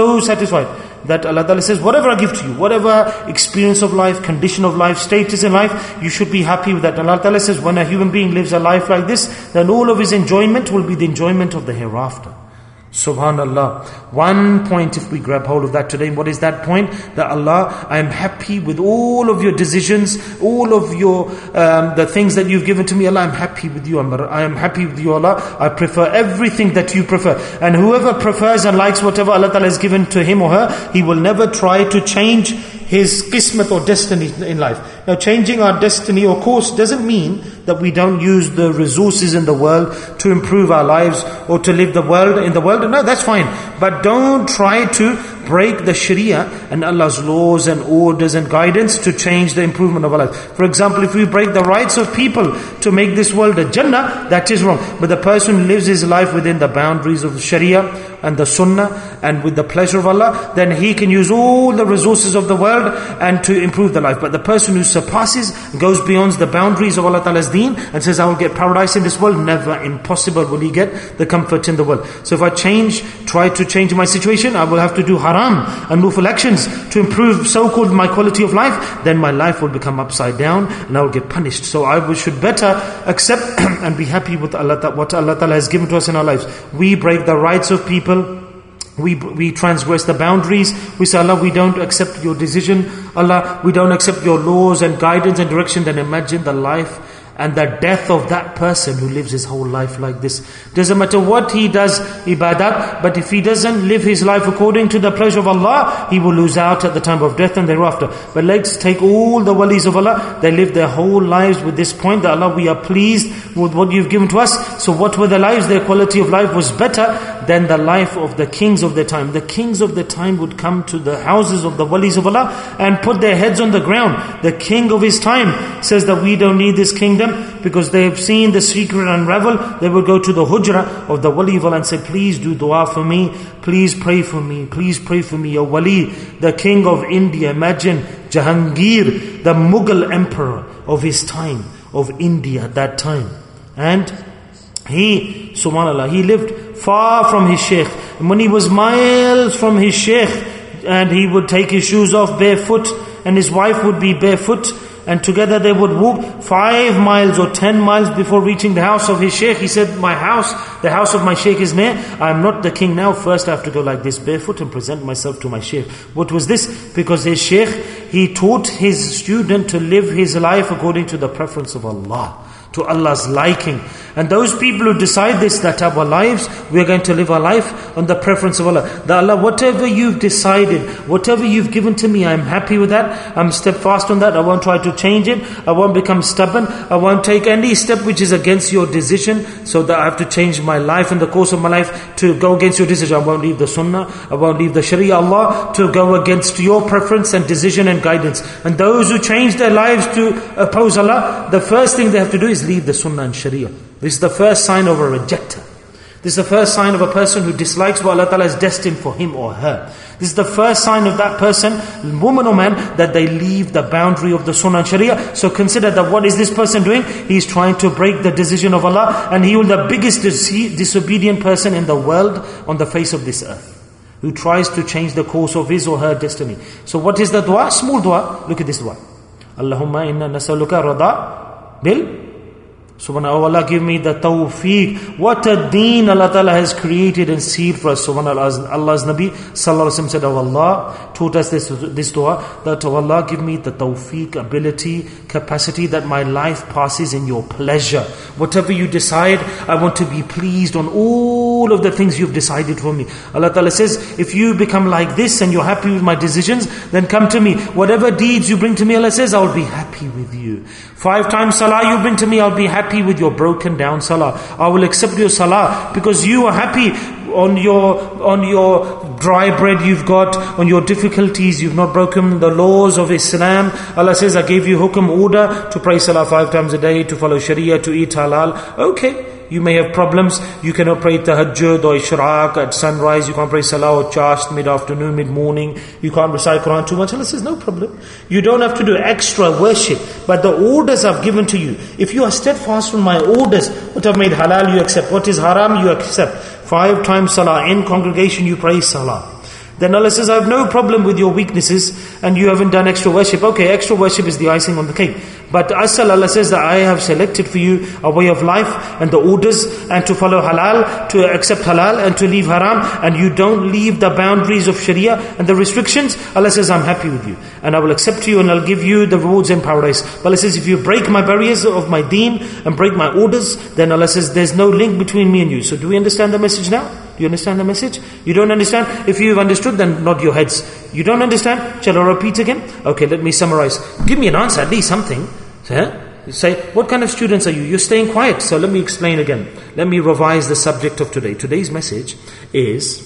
[SPEAKER 1] that Allah Ta'ala says, whatever I give to you, whatever experience of life, condition of life, status in life, you should be happy with that. And Allah Ta'ala says, when a human being lives a life like this, then all of his enjoyment will be the enjoyment of the hereafter. Subhanallah. One point, if we grab hold of that today, what is that point? That Allah, I am happy with all of your decisions, all of your the things that you've given to me. Allah, I'm happy with you. I am happy with you, Allah. I prefer everything that you prefer. And whoever prefers and likes whatever Allah Ta'ala has given to him or her, he will never try to change his qismat or destiny in life. Now, changing our destiny or course doesn't mean that we don't use the resources in the world to improve our lives or to live in the world. No, that's fine. But don't try to break the Sharia and Allah's laws and orders and guidance to change the improvement of our life. For example, if we break the rights of people to make this world a Jannah, that is wrong. But the person who lives his life within the boundaries of the Sharia and the Sunnah and with the pleasure of Allah, then he can use all the resources of the world and to improve the life. But the person who surpasses, goes beyond the boundaries of Allah Ta'ala's deen and says, I will get paradise in this world, never, impossible will he get the comfort in the world. So if I try to change my situation, I will have to do haram and lawful actions to improve so-called my quality of life, then my life will become upside down and I will get punished. So I should better accept and be happy with what Allah Ta'ala has given to us in our lives. We break the rights of people. We transgress the boundaries. We say, Allah, we don't accept your decision. Allah, we don't accept your laws and guidance and direction. Then imagine the life and the death of that person who lives his whole life like this. Doesn't matter what he does, ibadat, but if he doesn't live his life according to the pleasure of Allah, he will lose out at the time of death and thereafter. But let's take all the walis of Allah. They live their whole lives with this point that Allah, we are pleased with what you've given to us. So what were their lives? Their quality of life was better than the life of the kings of their time. The kings of the time would come to the houses of the walis of Allah and put their heads on the ground. The king of his time says that we don't need this kingdom because they have seen the secret unravel. They would go to the hujra of the wali of Allah and say, please do dua for me, please pray for me, please pray for me. Ya wali, the king of India, imagine Jahangir, the Mughal emperor of his time, of India at that time. And he, subhanAllah, he lived far from his sheikh. And when he was miles from his sheikh, and he would take his shoes off barefoot, and his wife would be barefoot, and together they would walk 5 miles or 10 miles before reaching the house of his sheikh. He said, the house of my sheikh is near. I am not the king now. First I have to go like this barefoot and present myself to my sheikh. What was this? Because his sheikh, he taught his student to live his life according to the preference of Allah, to Allah's liking. And those people who decide this, that our lives, we are going to live our life on the preference of Allah. That Allah, whatever you've decided, whatever you've given to me, I'm happy with that. I'm steadfast on that. I won't try to change it. I won't become stubborn. I won't take any step which is against your decision, so that I have to change my life in the course of my life to go against your decision. I won't leave the sunnah. I won't leave the sharia Allah to go against your preference and decision and guidance. And those who change their lives to oppose Allah, the first thing they have to do is leave the sunnah and sharia. This is the first sign of a rejecter. This is the first sign of a person who dislikes what Allah Ta'ala has destined for him or her. This is the first sign of that person, woman or man, that they leave the boundary of the sunnah and sharia. So consider that what is this person doing? He is trying to break the decision of Allah, and he will be the biggest disobedient person in the world on the face of this earth, who tries to change the course of his or her destiny. So what is the dua? Small dua. Look at this dua. Allahumma inna nasaluka rada bil Subhanallah, oh Allah, give me the tawfiq. What a deen Allah Ta'ala has created and sealed for us. Subhanallah, Allah's Nabi Sallallahu Alaihi Wasallam said, oh Allah, taught us this dua, that oh Allah, give me the tawfiq, ability, capacity, that my life passes in your pleasure. Whatever you decide, I want to be pleased on all of the things you've decided for me. Allah Ta'ala says, if you become like this and you're happy with my decisions, then come to me. Whatever deeds you bring to me, Allah says, I'll be happy with you. 5 times salah you bring to me, I'll be happy with your broken down salah. I will accept your salah because you are happy on your dry bread you've got, on your difficulties, you've not broken the laws of Islam. Allah says, I gave you hukum, order to pray salah 5 times a day, to follow sharia, to eat halal. Okay. You may have problems. You cannot pray tahajjud or ishraq at sunrise. You can't pray salah or chast mid-afternoon, mid-morning. You can't recite Quran too much. Allah says, no problem. You don't have to do extra worship. But the orders I've given to you, if you are steadfast on my orders, what I've made halal you accept, what is haram you accept. 5 times salah, in congregation you pray salah. Then Allah says, I have no problem with your weaknesses and you haven't done extra worship. Okay, extra worship is the icing on the cake. But asal, Allah says that I have selected for you a way of life and the orders, and to follow halal, to accept halal and to leave haram, and you don't leave the boundaries of sharia and the restrictions. Allah says, I'm happy with you and I will accept you and I'll give you the rewards in paradise. But Allah says, if you break my barriers of my deen and break my orders, then Allah says there's no link between me and you. So do we understand the message now? Do you understand the message? You don't understand? If you've understood, then nod your heads. You don't understand? Shall I repeat again? Okay, let me summarize. Give me an answer, at least something. You say, what kind of students are you? You're staying quiet. So let me explain again. Let me revise the subject of today. Today's message is,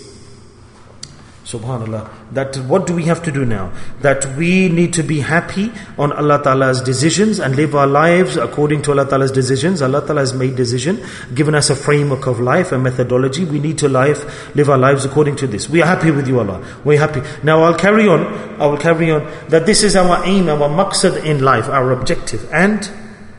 [SPEAKER 1] subhanallah, that what do we have to do now? That we need to be happy on Allah Ta'ala's decisions and live our lives according to Allah Ta'ala's decisions. Allah Ta'ala has made decision, given us a framework of life, a methodology. We need to live our lives according to this. We are happy with you, Allah. We're happy. Now I will carry on that this is our aim, our maqsad in life, our objective. And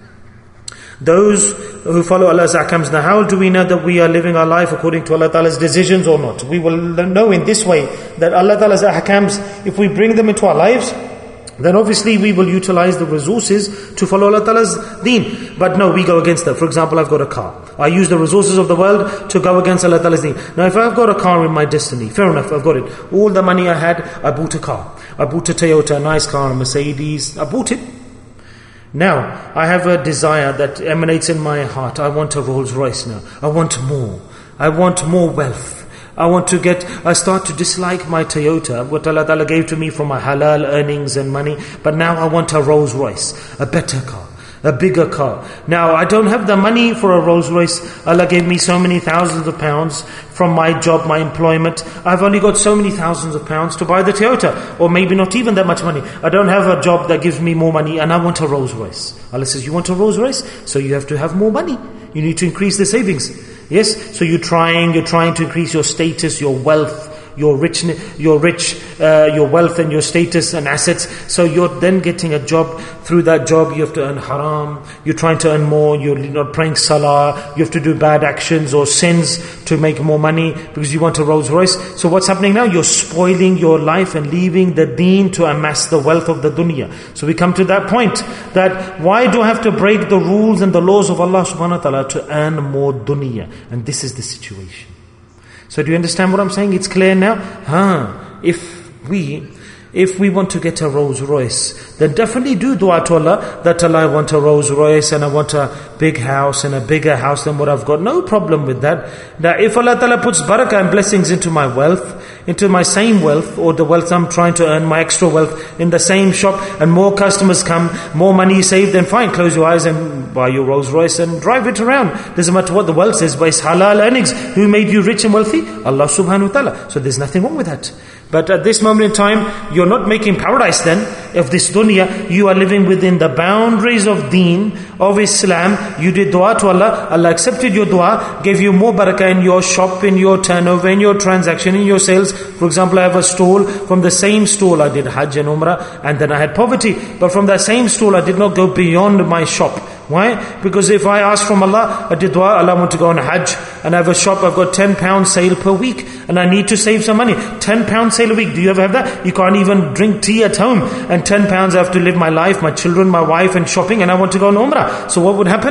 [SPEAKER 1] those who follow Allah's ahkams, now how do we know that we are living our life according to Allah Ta'ala's decisions or not? We will know in this way that Allah Ta'ala's ahkams, if we bring them into our lives, then obviously we will utilize the resources to follow Allah Ta'ala's deen. But no, we go against that. For example, I've got a car. I use the resources of the world to go against Allah Ta'ala's deen. Now if I've got a car in my destiny, fair enough, I've got it. All the money I had, I bought a car. I bought a Toyota, a nice car, a Mercedes. I bought it. Now, I have a desire that emanates in my heart. I want a Rolls Royce now. I want more. I want more wealth. I start to dislike my Toyota, what Allah Ta'ala gave to me from my halal earnings and money. But now I want a Rolls Royce, a better car, a bigger car. Now, I don't have the money for a Rolls Royce. Allah gave me so many thousands of pounds from my job, my employment. I've only got so many thousands of pounds to buy the Toyota, or maybe not even that much money. I don't have a job that gives me more money and I want a Rolls Royce. Allah says, you want a Rolls Royce? So you have to have more money. You need to increase the savings. Yes? So you're trying to increase your status, your wealth, your wealth and your status and assets. So you're then getting a job. Through that job you have to earn haram. You're trying to earn more. You're not praying salah. You have to do bad actions or sins to make more money because you want a Rolls Royce. So what's happening now? You're spoiling your life and leaving the deen to amass the wealth of the dunya. So we come to that point that why do I have to break the rules and the laws of Allah subhanahu wa ta'ala to earn more dunya? And this is the situation. So do you understand what I'm saying? It's clear now? If we want to get a Rolls Royce, then definitely do dua to Allah that Allah, I want a Rolls Royce and I want a big house and a bigger house than what I've got. No problem with that. Now if Allah Ta'ala puts barakah and blessings into my wealth, into my same wealth or the wealth I'm trying to earn, my extra wealth in the same shop, and more customers come, more money is saved, then fine, close your eyes and buy your Rolls Royce and drive it around. Doesn't matter what the world says, but it's halal earnings. Who made you rich and wealthy? Allah subhanahu wa ta'ala. So there's nothing wrong with that. But at this moment in time, you're not making paradise then of this dunya. You are living within the boundaries of deen, of Islam. You did dua to Allah. Allah accepted your dua, gave you more barakah in your shop, in your turnover, in your transaction, in your sales. For example, I have a stall. From the same stall I did Hajj and Umrah, and then I had poverty. But from that same stall I did not go beyond my shop. Why? Because if I ask from Allah, I did dua, Allah, I want to go on Hajj, and I have a shop, I've got £10 sale per week, and I need to save some money. £10 sale a week, do you ever have that? You can't even drink tea at home, and £10 I have to live my life, my children, my wife, and shopping, and I want to go on Umrah. So what would happen?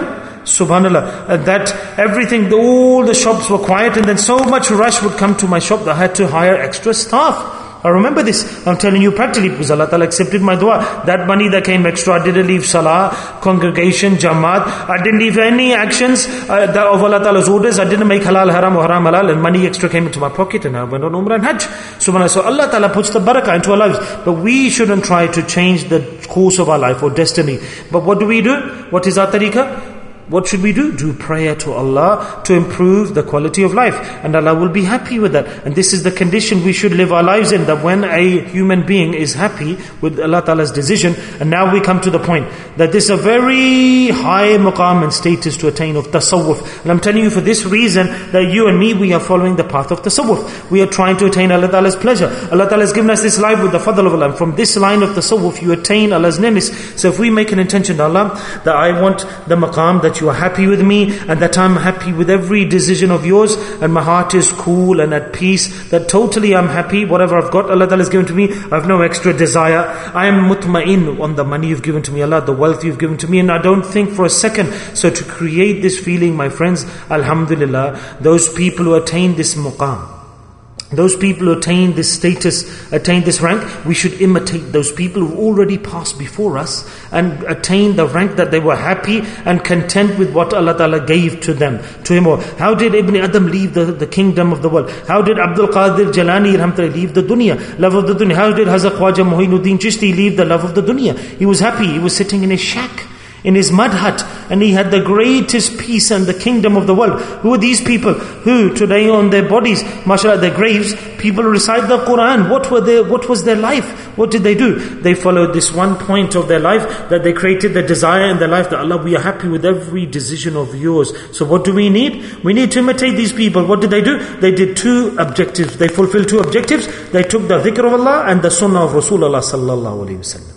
[SPEAKER 1] Subhanallah, that everything, all the shops were quiet, and then so much rush would come to my shop that I had to hire extra staff. I remember this, I'm telling you practically, because Allah Ta'ala accepted my dua. That money that came extra, I didn't leave salah, congregation, jamaat, I didn't leave any actions of Allah Ta'ala's orders, I didn't make halal haram or haram halal, and money extra came into my pocket, and I went on Umrah and Hajj. SubhanAllah, so Allah Ta'ala puts the barakah into our lives, but we shouldn't try to change the course of our life or destiny. But what do? What is our tariqah? What should we do? Do prayer to Allah to improve the quality of life. And Allah will be happy with that. And this is the condition we should live our lives in, that when a human being is happy with Allah Ta'ala's decision, and now we come to the point that this is a very high maqam and status to attain of tasawwuf. And I'm telling you for this reason, that you and me, we are following the path of tasawwuf. We are trying to attain Allah Ta'ala's pleasure. Allah Ta'ala has given us this life with the fadl of Allah. And from this line of tasawwuf, you attain Allah's nearness. So if we make an intention to Allah, that I want the maqam that you are happy with me, and that I'm happy with every decision of yours, and my heart is cool and at peace, that totally I'm happy, whatever I've got, Allah Ta'ala has given to me, I have no extra desire. I am mutma'in on the money you've given to me, Allah, the wealth you've given to me, and I don't think for a second. So to create this feeling, my friends, alhamdulillah, those people who attain this muqam, those people who attain this status, attain this rank, we should imitate those people who already passed before us and attain the rank that they were happy and content with what Allah Ta'ala gave to them, to him. How did Ibn Adam leave the kingdom of the world? How did Abdul Qadir Jalani leave the dunya, love of the dunya? How did Hazrat Khwaja Muhinuddin Chishti leave the love of the dunya? He was happy, he was sitting in his shack, in his mud hut, and he had the greatest peace and the kingdom of the world. Who are these people who today on their bodies, mashallah, their graves, people recite the Quran? What was their life? What did they do? They followed this one point of their life, that they created the desire in their life that Allah, we are happy with every decision of yours. So what do we need? We need to imitate these people. What did they do? They did two objectives. They fulfilled two objectives. They took the dhikr of Allah and the sunnah of Rasulullah sallallahu alaihi wasallam.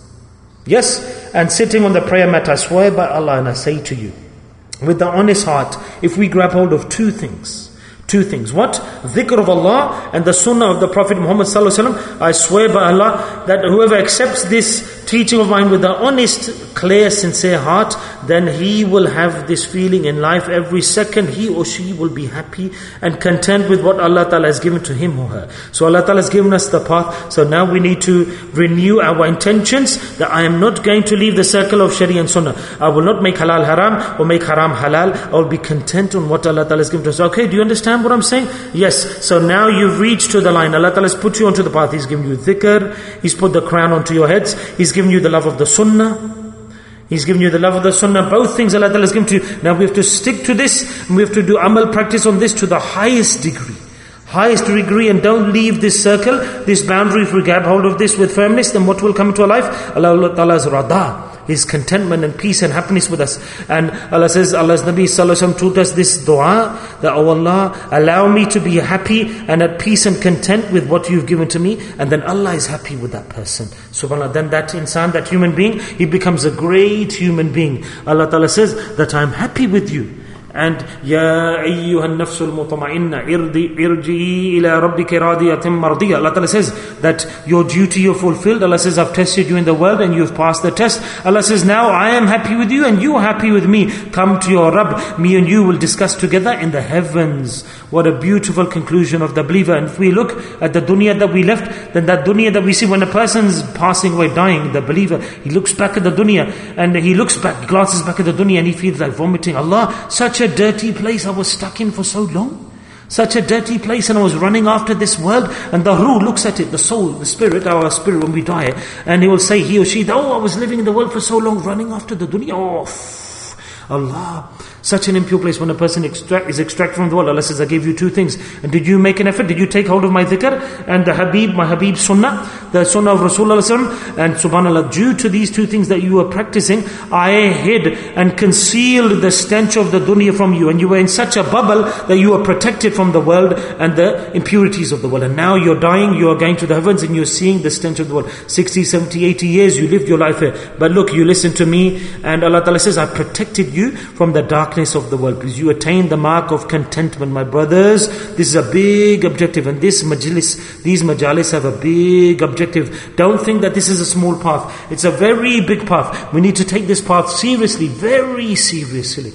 [SPEAKER 1] Yes, and sitting on the prayer mat, I swear by Allah and I say to you, with the honest heart, if we grab hold of two things. What? Dhikr of Allah and the sunnah of the Prophet Muhammad sallallahu alaihi wasallam. I swear by Allah that whoever accepts this teaching of mine with the honest, clear, sincere heart, then he will have this feeling in life every second. He or she will be happy and content with what Allah Ta'ala has given to him or her. So Allah Ta'ala has given us the path. So now we need to renew our intentions that I am not going to leave the circle of Sharia and Sunnah. I will not make halal haram or make haram halal. I will be content on what Allah Ta'ala has given to us. Okay, do you understand what I'm saying? Yes. So now you've reached to the line. Allah Ta'ala has put you onto the path. He's given you dhikr. He's put the crown onto your heads. He's given you the love of the sunnah. He's given you the love of the sunnah. Both things Allah Ta'ala has given to you. Now we have to stick to this. And we have to do amal practice on this to the highest degree. Highest degree, and don't leave this circle, this boundary. If we grab hold of this with firmness, then what will come into our life? Allah Ta'ala's rada, His contentment and peace and happiness with us. And Allah says, Allah's Nabi Sallallahu Alaihi Wasallam taught us this dua, that, oh Allah, allow me to be happy and at peace and content with what you've given to me. And then Allah is happy with that person. SubhanAllah, then that insan, that human being, he becomes a great human being. Allah Ta'ala says that I'm happy with you. And Ya ayyuhan nafsul mutma'inna irji'i ila rabbika radiyatan mardiyah. Allah Ta'ala says that your duty you fulfilled. Allah says, I've tested you in the world and you've passed the test. Allah says, now I am happy with you and you are happy with me. Come to your Rabb. Me and you will discuss together in the heavens. What a beautiful conclusion of the believer. And if we look at the dunya that we left, then that dunya that we see when a person's passing away, dying, the believer, he looks back at the dunya and he looks back, glances back at the dunya and he feels like vomiting. Allah, such a dirty place I was stuck in for so long. Such a dirty place, and I was running after this world. And the ruh looks at it, the soul, the spirit, our spirit when we die, and he will say, he or she, oh, I was living in the world for so long, running after the dunya. Oh, Allah. Such an impure place when a person is extracted from the world. Allah says, I gave you two things. And did you make an effort? Did you take hold of my dhikr? And the Habib, my Habib sunnah, the sunnah of Rasulullah sallallahu alaihi wasallam. And subhanAllah, due to these two things that you were practicing, I hid and concealed the stench of the dunya from you. And you were in such a bubble that you were protected from the world and the impurities of the world. And now you're dying, you are going to the heavens and you're seeing the stench of the world. 60, 70, 80 years you lived your life here. But look, you listen to me, and Allah Ta'ala says, I protected you from the darkness of the world, because you attain the mark of contentment. My brothers, this is a big objective, and these majalis have a big objective. Don't think that this is a small path. It's a very big path. We need to take this path seriously, very seriously.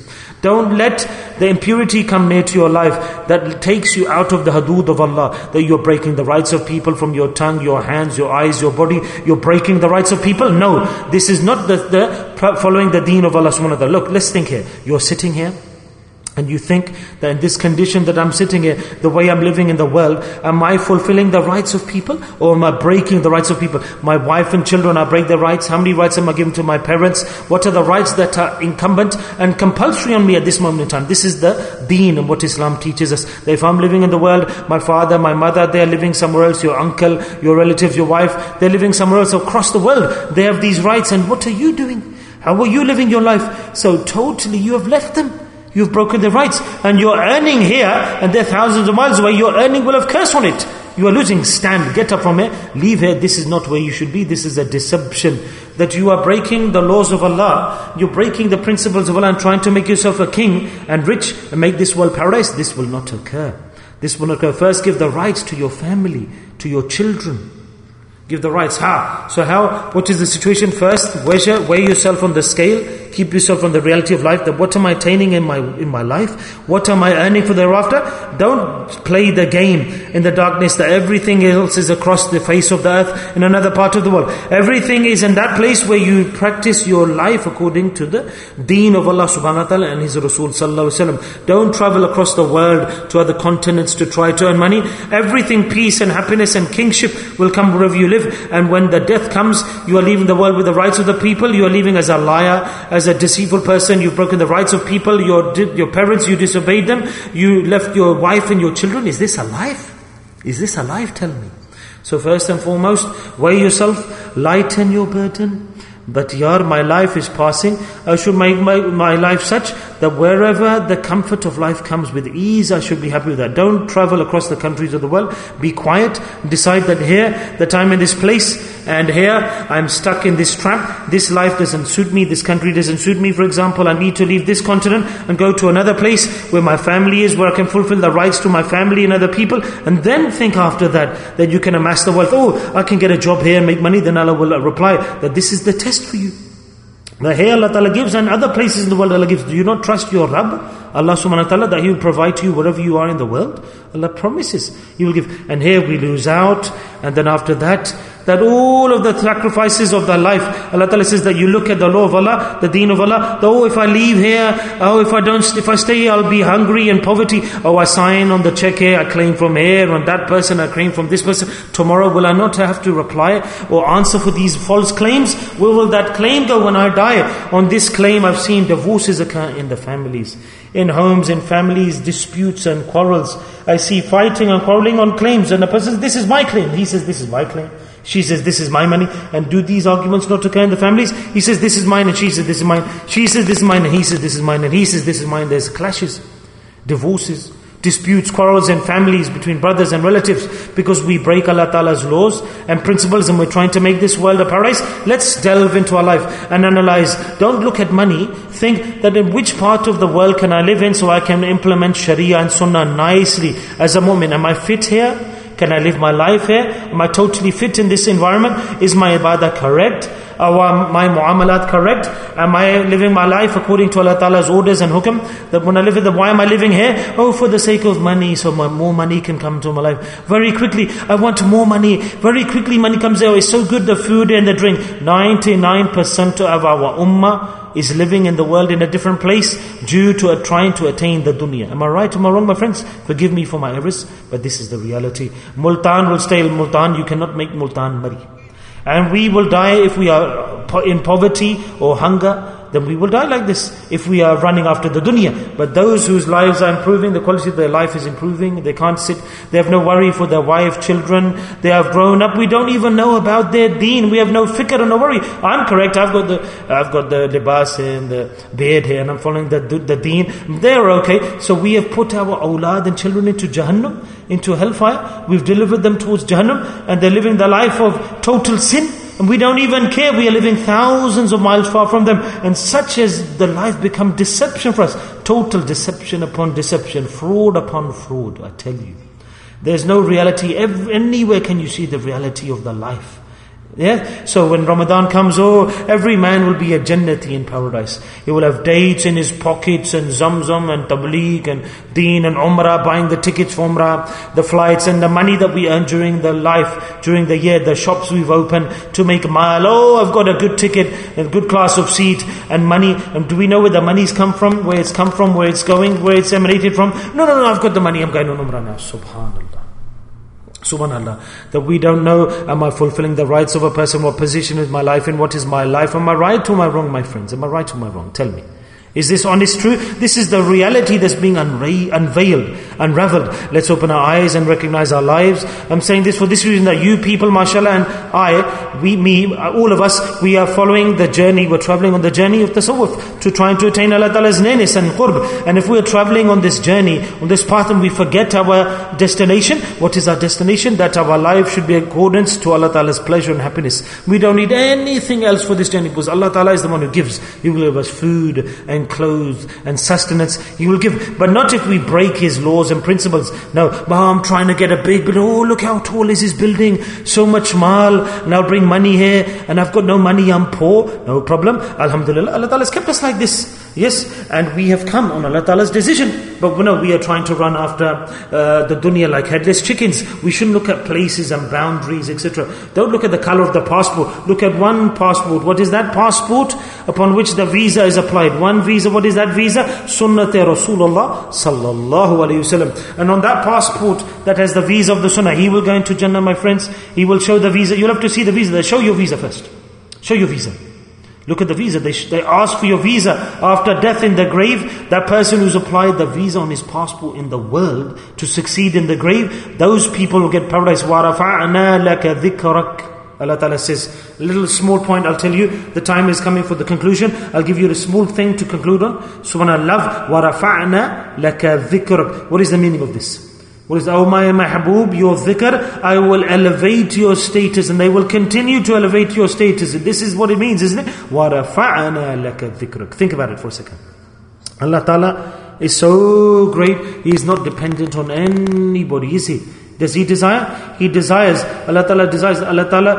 [SPEAKER 1] Don't let the impurity come near to your life that takes you out of the hudud of Allah, that you're breaking the rights of people from your tongue, your hands, your eyes, your body. You're breaking the rights of people. No, this is not the following the deen of Allah subhanahu wa ta'ala. Look, let's think here. You're sitting here, and you think that in this condition that I'm sitting here, the way I'm living in the world, am I fulfilling the rights of people, or am I breaking the rights of people? My wife and children, I break their rights. How many rights am I giving to my parents? What are the rights that are incumbent and compulsory on me at this moment in time? This is the deen and what Islam teaches us. That if I'm living in the world, my father, my mother, they're living somewhere else, your uncle, your relatives, your wife, they're living somewhere else across the world. They have these rights, and what are you doing? How are you living your life? So totally you have left them. You've broken their rights, and you're earning here, and they're thousands of miles away. Your earning will have curse on it. You are losing. Stand, get up from here, leave here. This is not where you should be. This is a deception. That you are breaking the laws of Allah. You're breaking the principles of Allah and trying to make yourself a king and rich and make this world paradise. This will not occur. This will not occur. First, give the rights to your family, to your children. Give the rights. How? So how? What is the situation? First, weigh yourself on the scale. Keep yourself on the reality of life. That what am I attaining in my life? What am I earning for thereafter? Don't play the game in the darkness that everything else is across the face of the earth in another part of the world. Everything is in that place where you practice your life according to the deen of Allah subhanahu wa ta'ala and His Rasul sallallahu alaihi wasallam. Don't travel across the world to other continents to try to earn money. Everything, peace and happiness and kingship will come wherever you live. And when the death comes, you are leaving the world with the rights of the people. You are leaving as a liar, as a deceitful person. You've broken the rights of people. Your parents, you disobeyed them. You left your wife and your children. Is this a life? Is this a life? Tell me. So first and foremost, weigh yourself, lighten your burden. But my life is passing. I should make my life such that wherever the comfort of life comes with ease, I should be happy with that. Don't travel across the countries of the world. Be quiet. Decide that here, that I'm in this place, and here I'm stuck in this trap. This life doesn't suit me. This country doesn't suit me. For example, I need to leave this continent and go to another place where my family is, where I can fulfill the rights to my family and other people. And then think after that you can amass the wealth. Oh, I can get a job here and make money. Then Allah will reply that this is the test for you. That here Allah Ta'ala gives, and other places in the world Allah gives. Do you not trust your Rabb, Allah subhanahu wa ta'ala, that He will provide to you wherever you are in the world? Allah promises He will give. And here we lose out, and then after that all of the sacrifices of the life, Allah Ta'ala says that you look at the law of Allah, the deen of Allah, if I leave here, if I stay here, I'll be hungry and poverty. I sign on the check here, I claim from here, on that person, I claim from this person. Tomorrow will I not have to reply or answer for these false claims? Where will that claim go when I die? On this claim I've seen divorces occur in the families, in homes, in families, disputes and quarrels. I see fighting and quarreling on claims, and a person says, this is my claim. He says, this is my claim. She says, this is my money. And do these arguments not occur in the families? He says, this is mine, and she says, this is mine. She says, this is mine, and he says, this is mine, and he says, this is mine. There's clashes, divorces, disputes, quarrels in families between brothers and relatives, because we break Allah Ta'ala's laws and principles, and we're trying to make this world a paradise. Let's delve into our life and analyze. Don't look at money. Think that in which part of the world can I live in so I can implement Sharia and Sunnah nicely as a mu'min. Am I fit here? Can I live my life here? Am I totally fit in this environment? Is my ibadah correct? Are my muamalat correct? Am I living my life according to Allah Ta'ala's orders and hukm? That when I live in why am I living here? For the sake of money, so more money can come to my life. Very quickly, I want more money. Very quickly, money comes there. It's so good, the food and the drink. 99% of our ummah is living in the world in a different place due to trying to attain the dunya. Am I right? Am I wrong, my friends? Forgive me for my errors, but this is the reality. Multan will stay Multan. You cannot make Multan Mari. And we will die if we are in poverty or hunger. Then we will die like this if we are running after the dunya. But those whose lives are improving, the quality of their life is improving, they can't sit, they have no worry for their wife, children, they have grown up, we don't even know about their deen, we have no fikr and no worry. I'm correct, I've got the libas and the beard here, and I'm following the deen, they're okay. So we have put our awlad and children into Jahannam, into hellfire, we've delivered them towards Jahannam, and they're living the life of total sin. And we don't even care. We are living thousands of miles far from them. And such as the life become deception for us. Total deception upon deception. Fraud upon fraud, I tell you. There's no reality. Anywhere can you see the reality of the life. Yeah. So when Ramadan comes, every man will be a Jannati in paradise. He will have dates in his pockets and Zamzam and Tabligh and Deen and Umrah, buying the tickets for Umrah, the flights and the money that we earn during the life, during the year, the shops we've opened to make mal. I've got a good ticket, a good class of seat and money. And do we know where the money's come from, where it's come from, where it's going, where it's emanated from? No, I've got the money, I'm going on Umrah now. Subhanallah, that we don't know, am I fulfilling the rights of a person? What position is my life in? What is my life? Am I right or am I wrong, my friends? Am I right or am I wrong? Tell me. Is this honest truth? This is the reality that's being unveiled, unraveled. Let's open our eyes and recognize our lives. I'm saying this for this reason, that you people, mashallah, and all of us, we are following the journey, we're traveling on the journey of tasawwuf, to trying to attain Allah Ta'ala's nearness and qurb. And if we're traveling on this journey, on this path, and we forget our destination, what is our destination? That our life should be in accordance to Allah Ta'ala's pleasure and happiness. We don't need anything else for this journey, because Allah Ta'ala is the one who gives. He will give us food and clothes and sustenance. He will give, but not if we break His laws and principles. No, I'm trying to get a big building. Look how tall is His building, so much mal, and I'll bring money here, and I've got no money, I'm poor. No problem. Alhamdulillah, Allah Ta'ala has kept us like this. Yes, and we have come on Allah Ta'ala's decision. But we are trying to run after the dunya like headless chickens. We shouldn't look at places and boundaries, etc. Don't look at the color of the passport. Look at one passport. What is that passport? Upon which the visa is applied. One visa, what is that visa? Sunnat-e Rasulullah sallallahu alayhi wasallam. And on that passport that has the visa of the sunnah, he will go into Jannah, my friends. He will show the visa. You'll have to see the visa. They show your visa first. Show your visa. Look at the visa. They ask for your visa after death in the grave. That person who's applied the visa on his passport in the world to succeed in the grave, those people will get paradise. وَرَفَعْنَا لَكَ ذِكْرَكَ. Allah Ta'ala says, a little small point I'll tell you. The time is coming for the conclusion. I'll give you a small thing to conclude on. Subhanallah. وَرَفَعْنَا لَكَ ذِكْرَكَ. What is the meaning of this? What is, oh my mahbub, your dhikr, I will elevate your status, and they will continue to elevate your status. This is what it means, isn't it? وَرَفَعْنَا لَكَ ذِكْرَكَ. Think about it for a second. Allah Ta'ala is so great, He is not dependent on anybody, is He? Does He desire? He desires. Allah Ta'ala desires. Allah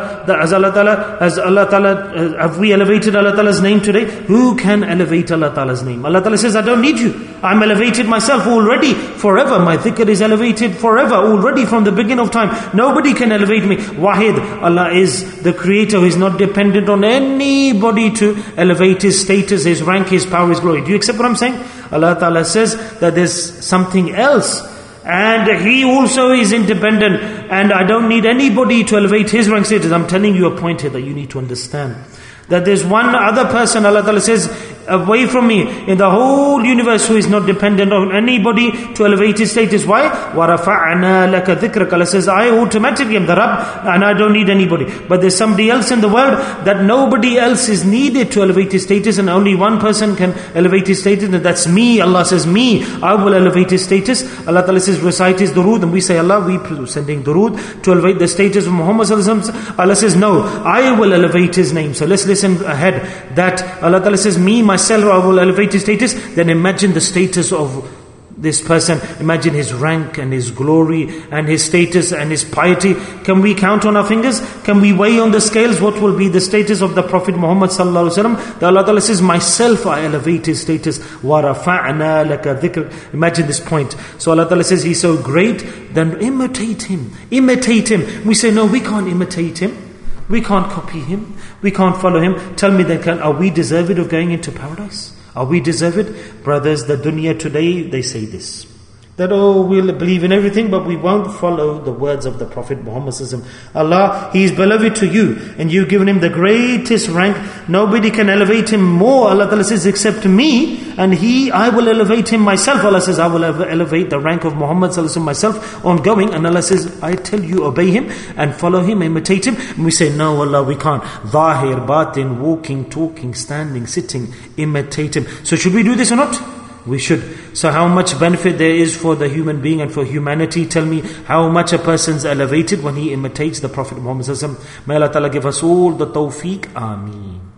[SPEAKER 1] Ta'ala, have we elevated Allah Ta'ala's name today? Who can elevate Allah Ta'ala's name? Allah Ta'ala says, I don't need you. I'm elevated myself already, forever. My dhikr is elevated forever, already from the beginning of time. Nobody can elevate me. Wahid, Allah is the creator who is not dependent on anybody to elevate His status, His rank, His power, His glory. Do you accept what I'm saying? Allah Ta'ala says that there's something else. And He also is independent, and I don't need anybody to elevate His rank status. I'm telling you a point here that you need to understand. That there's one other person, Allah Ta'ala says, away from me in the whole universe who is not dependent on anybody to elevate his status. Why? وَرَفَعْنَا لَكَ ذِكْرَكَ. Allah says, I automatically am the Rabb and I don't need anybody. But there's somebody else in the world that nobody else is needed to elevate his status, and only one person can elevate his status, and that's me. Allah says, me, I will elevate his status. Allah Ta'ala says, recite his durood, and we say, Allah, we sending durood to elevate the status of Muhammad Sallallahu Alaihi Wasallam. Allah says, no, I will elevate his name. So let's listen ahead. That Allah Ta'ala says, me, myself, I will elevate his status. Then imagine the status of this person. Imagine his rank and his glory and his status and his piety. Can we count on our fingers? Can we weigh on the scales what will be the status of the Prophet Muhammad Sallallahu Alaihi Wasallam? Allah Ta'ala says, myself I elevate his status. وَرَفَعْنَا لَكَ ذِكْرَ. Imagine this point. So Allah Ta'ala says, He's so great, then imitate Him. Imitate Him. We say, no, we can't imitate Him. We can't copy Him. We can't follow Him. Tell me then, are we deserved of going into paradise? Are we deserved? Brothers, the dunya today, they say this. That, we'll believe in everything, but we won't follow the words of the Prophet Muhammad Sallallahu Alaihi Wasallam. Allah, He is beloved to you, and you've given Him the greatest rank. Nobody can elevate Him more, Allah Ta'ala says, except me, and I will elevate Him myself. Allah says, I will elevate the rank of Muhammad Sallallahu Alaihi Wasallam myself ongoing. And Allah says, I tell you, obey Him and follow Him, imitate Him. And we say, no, Allah, we can't. Zahir, batin, walking, talking, standing, sitting, imitate Him. So should we do this or not? We should. So how much benefit there is for the human being and for humanity. Tell me how much a person's elevated when he imitates the Prophet Muhammad Sallallahu Alaihi Wasallam. May Allah Ta'ala give us all the tawfiq. Ameen.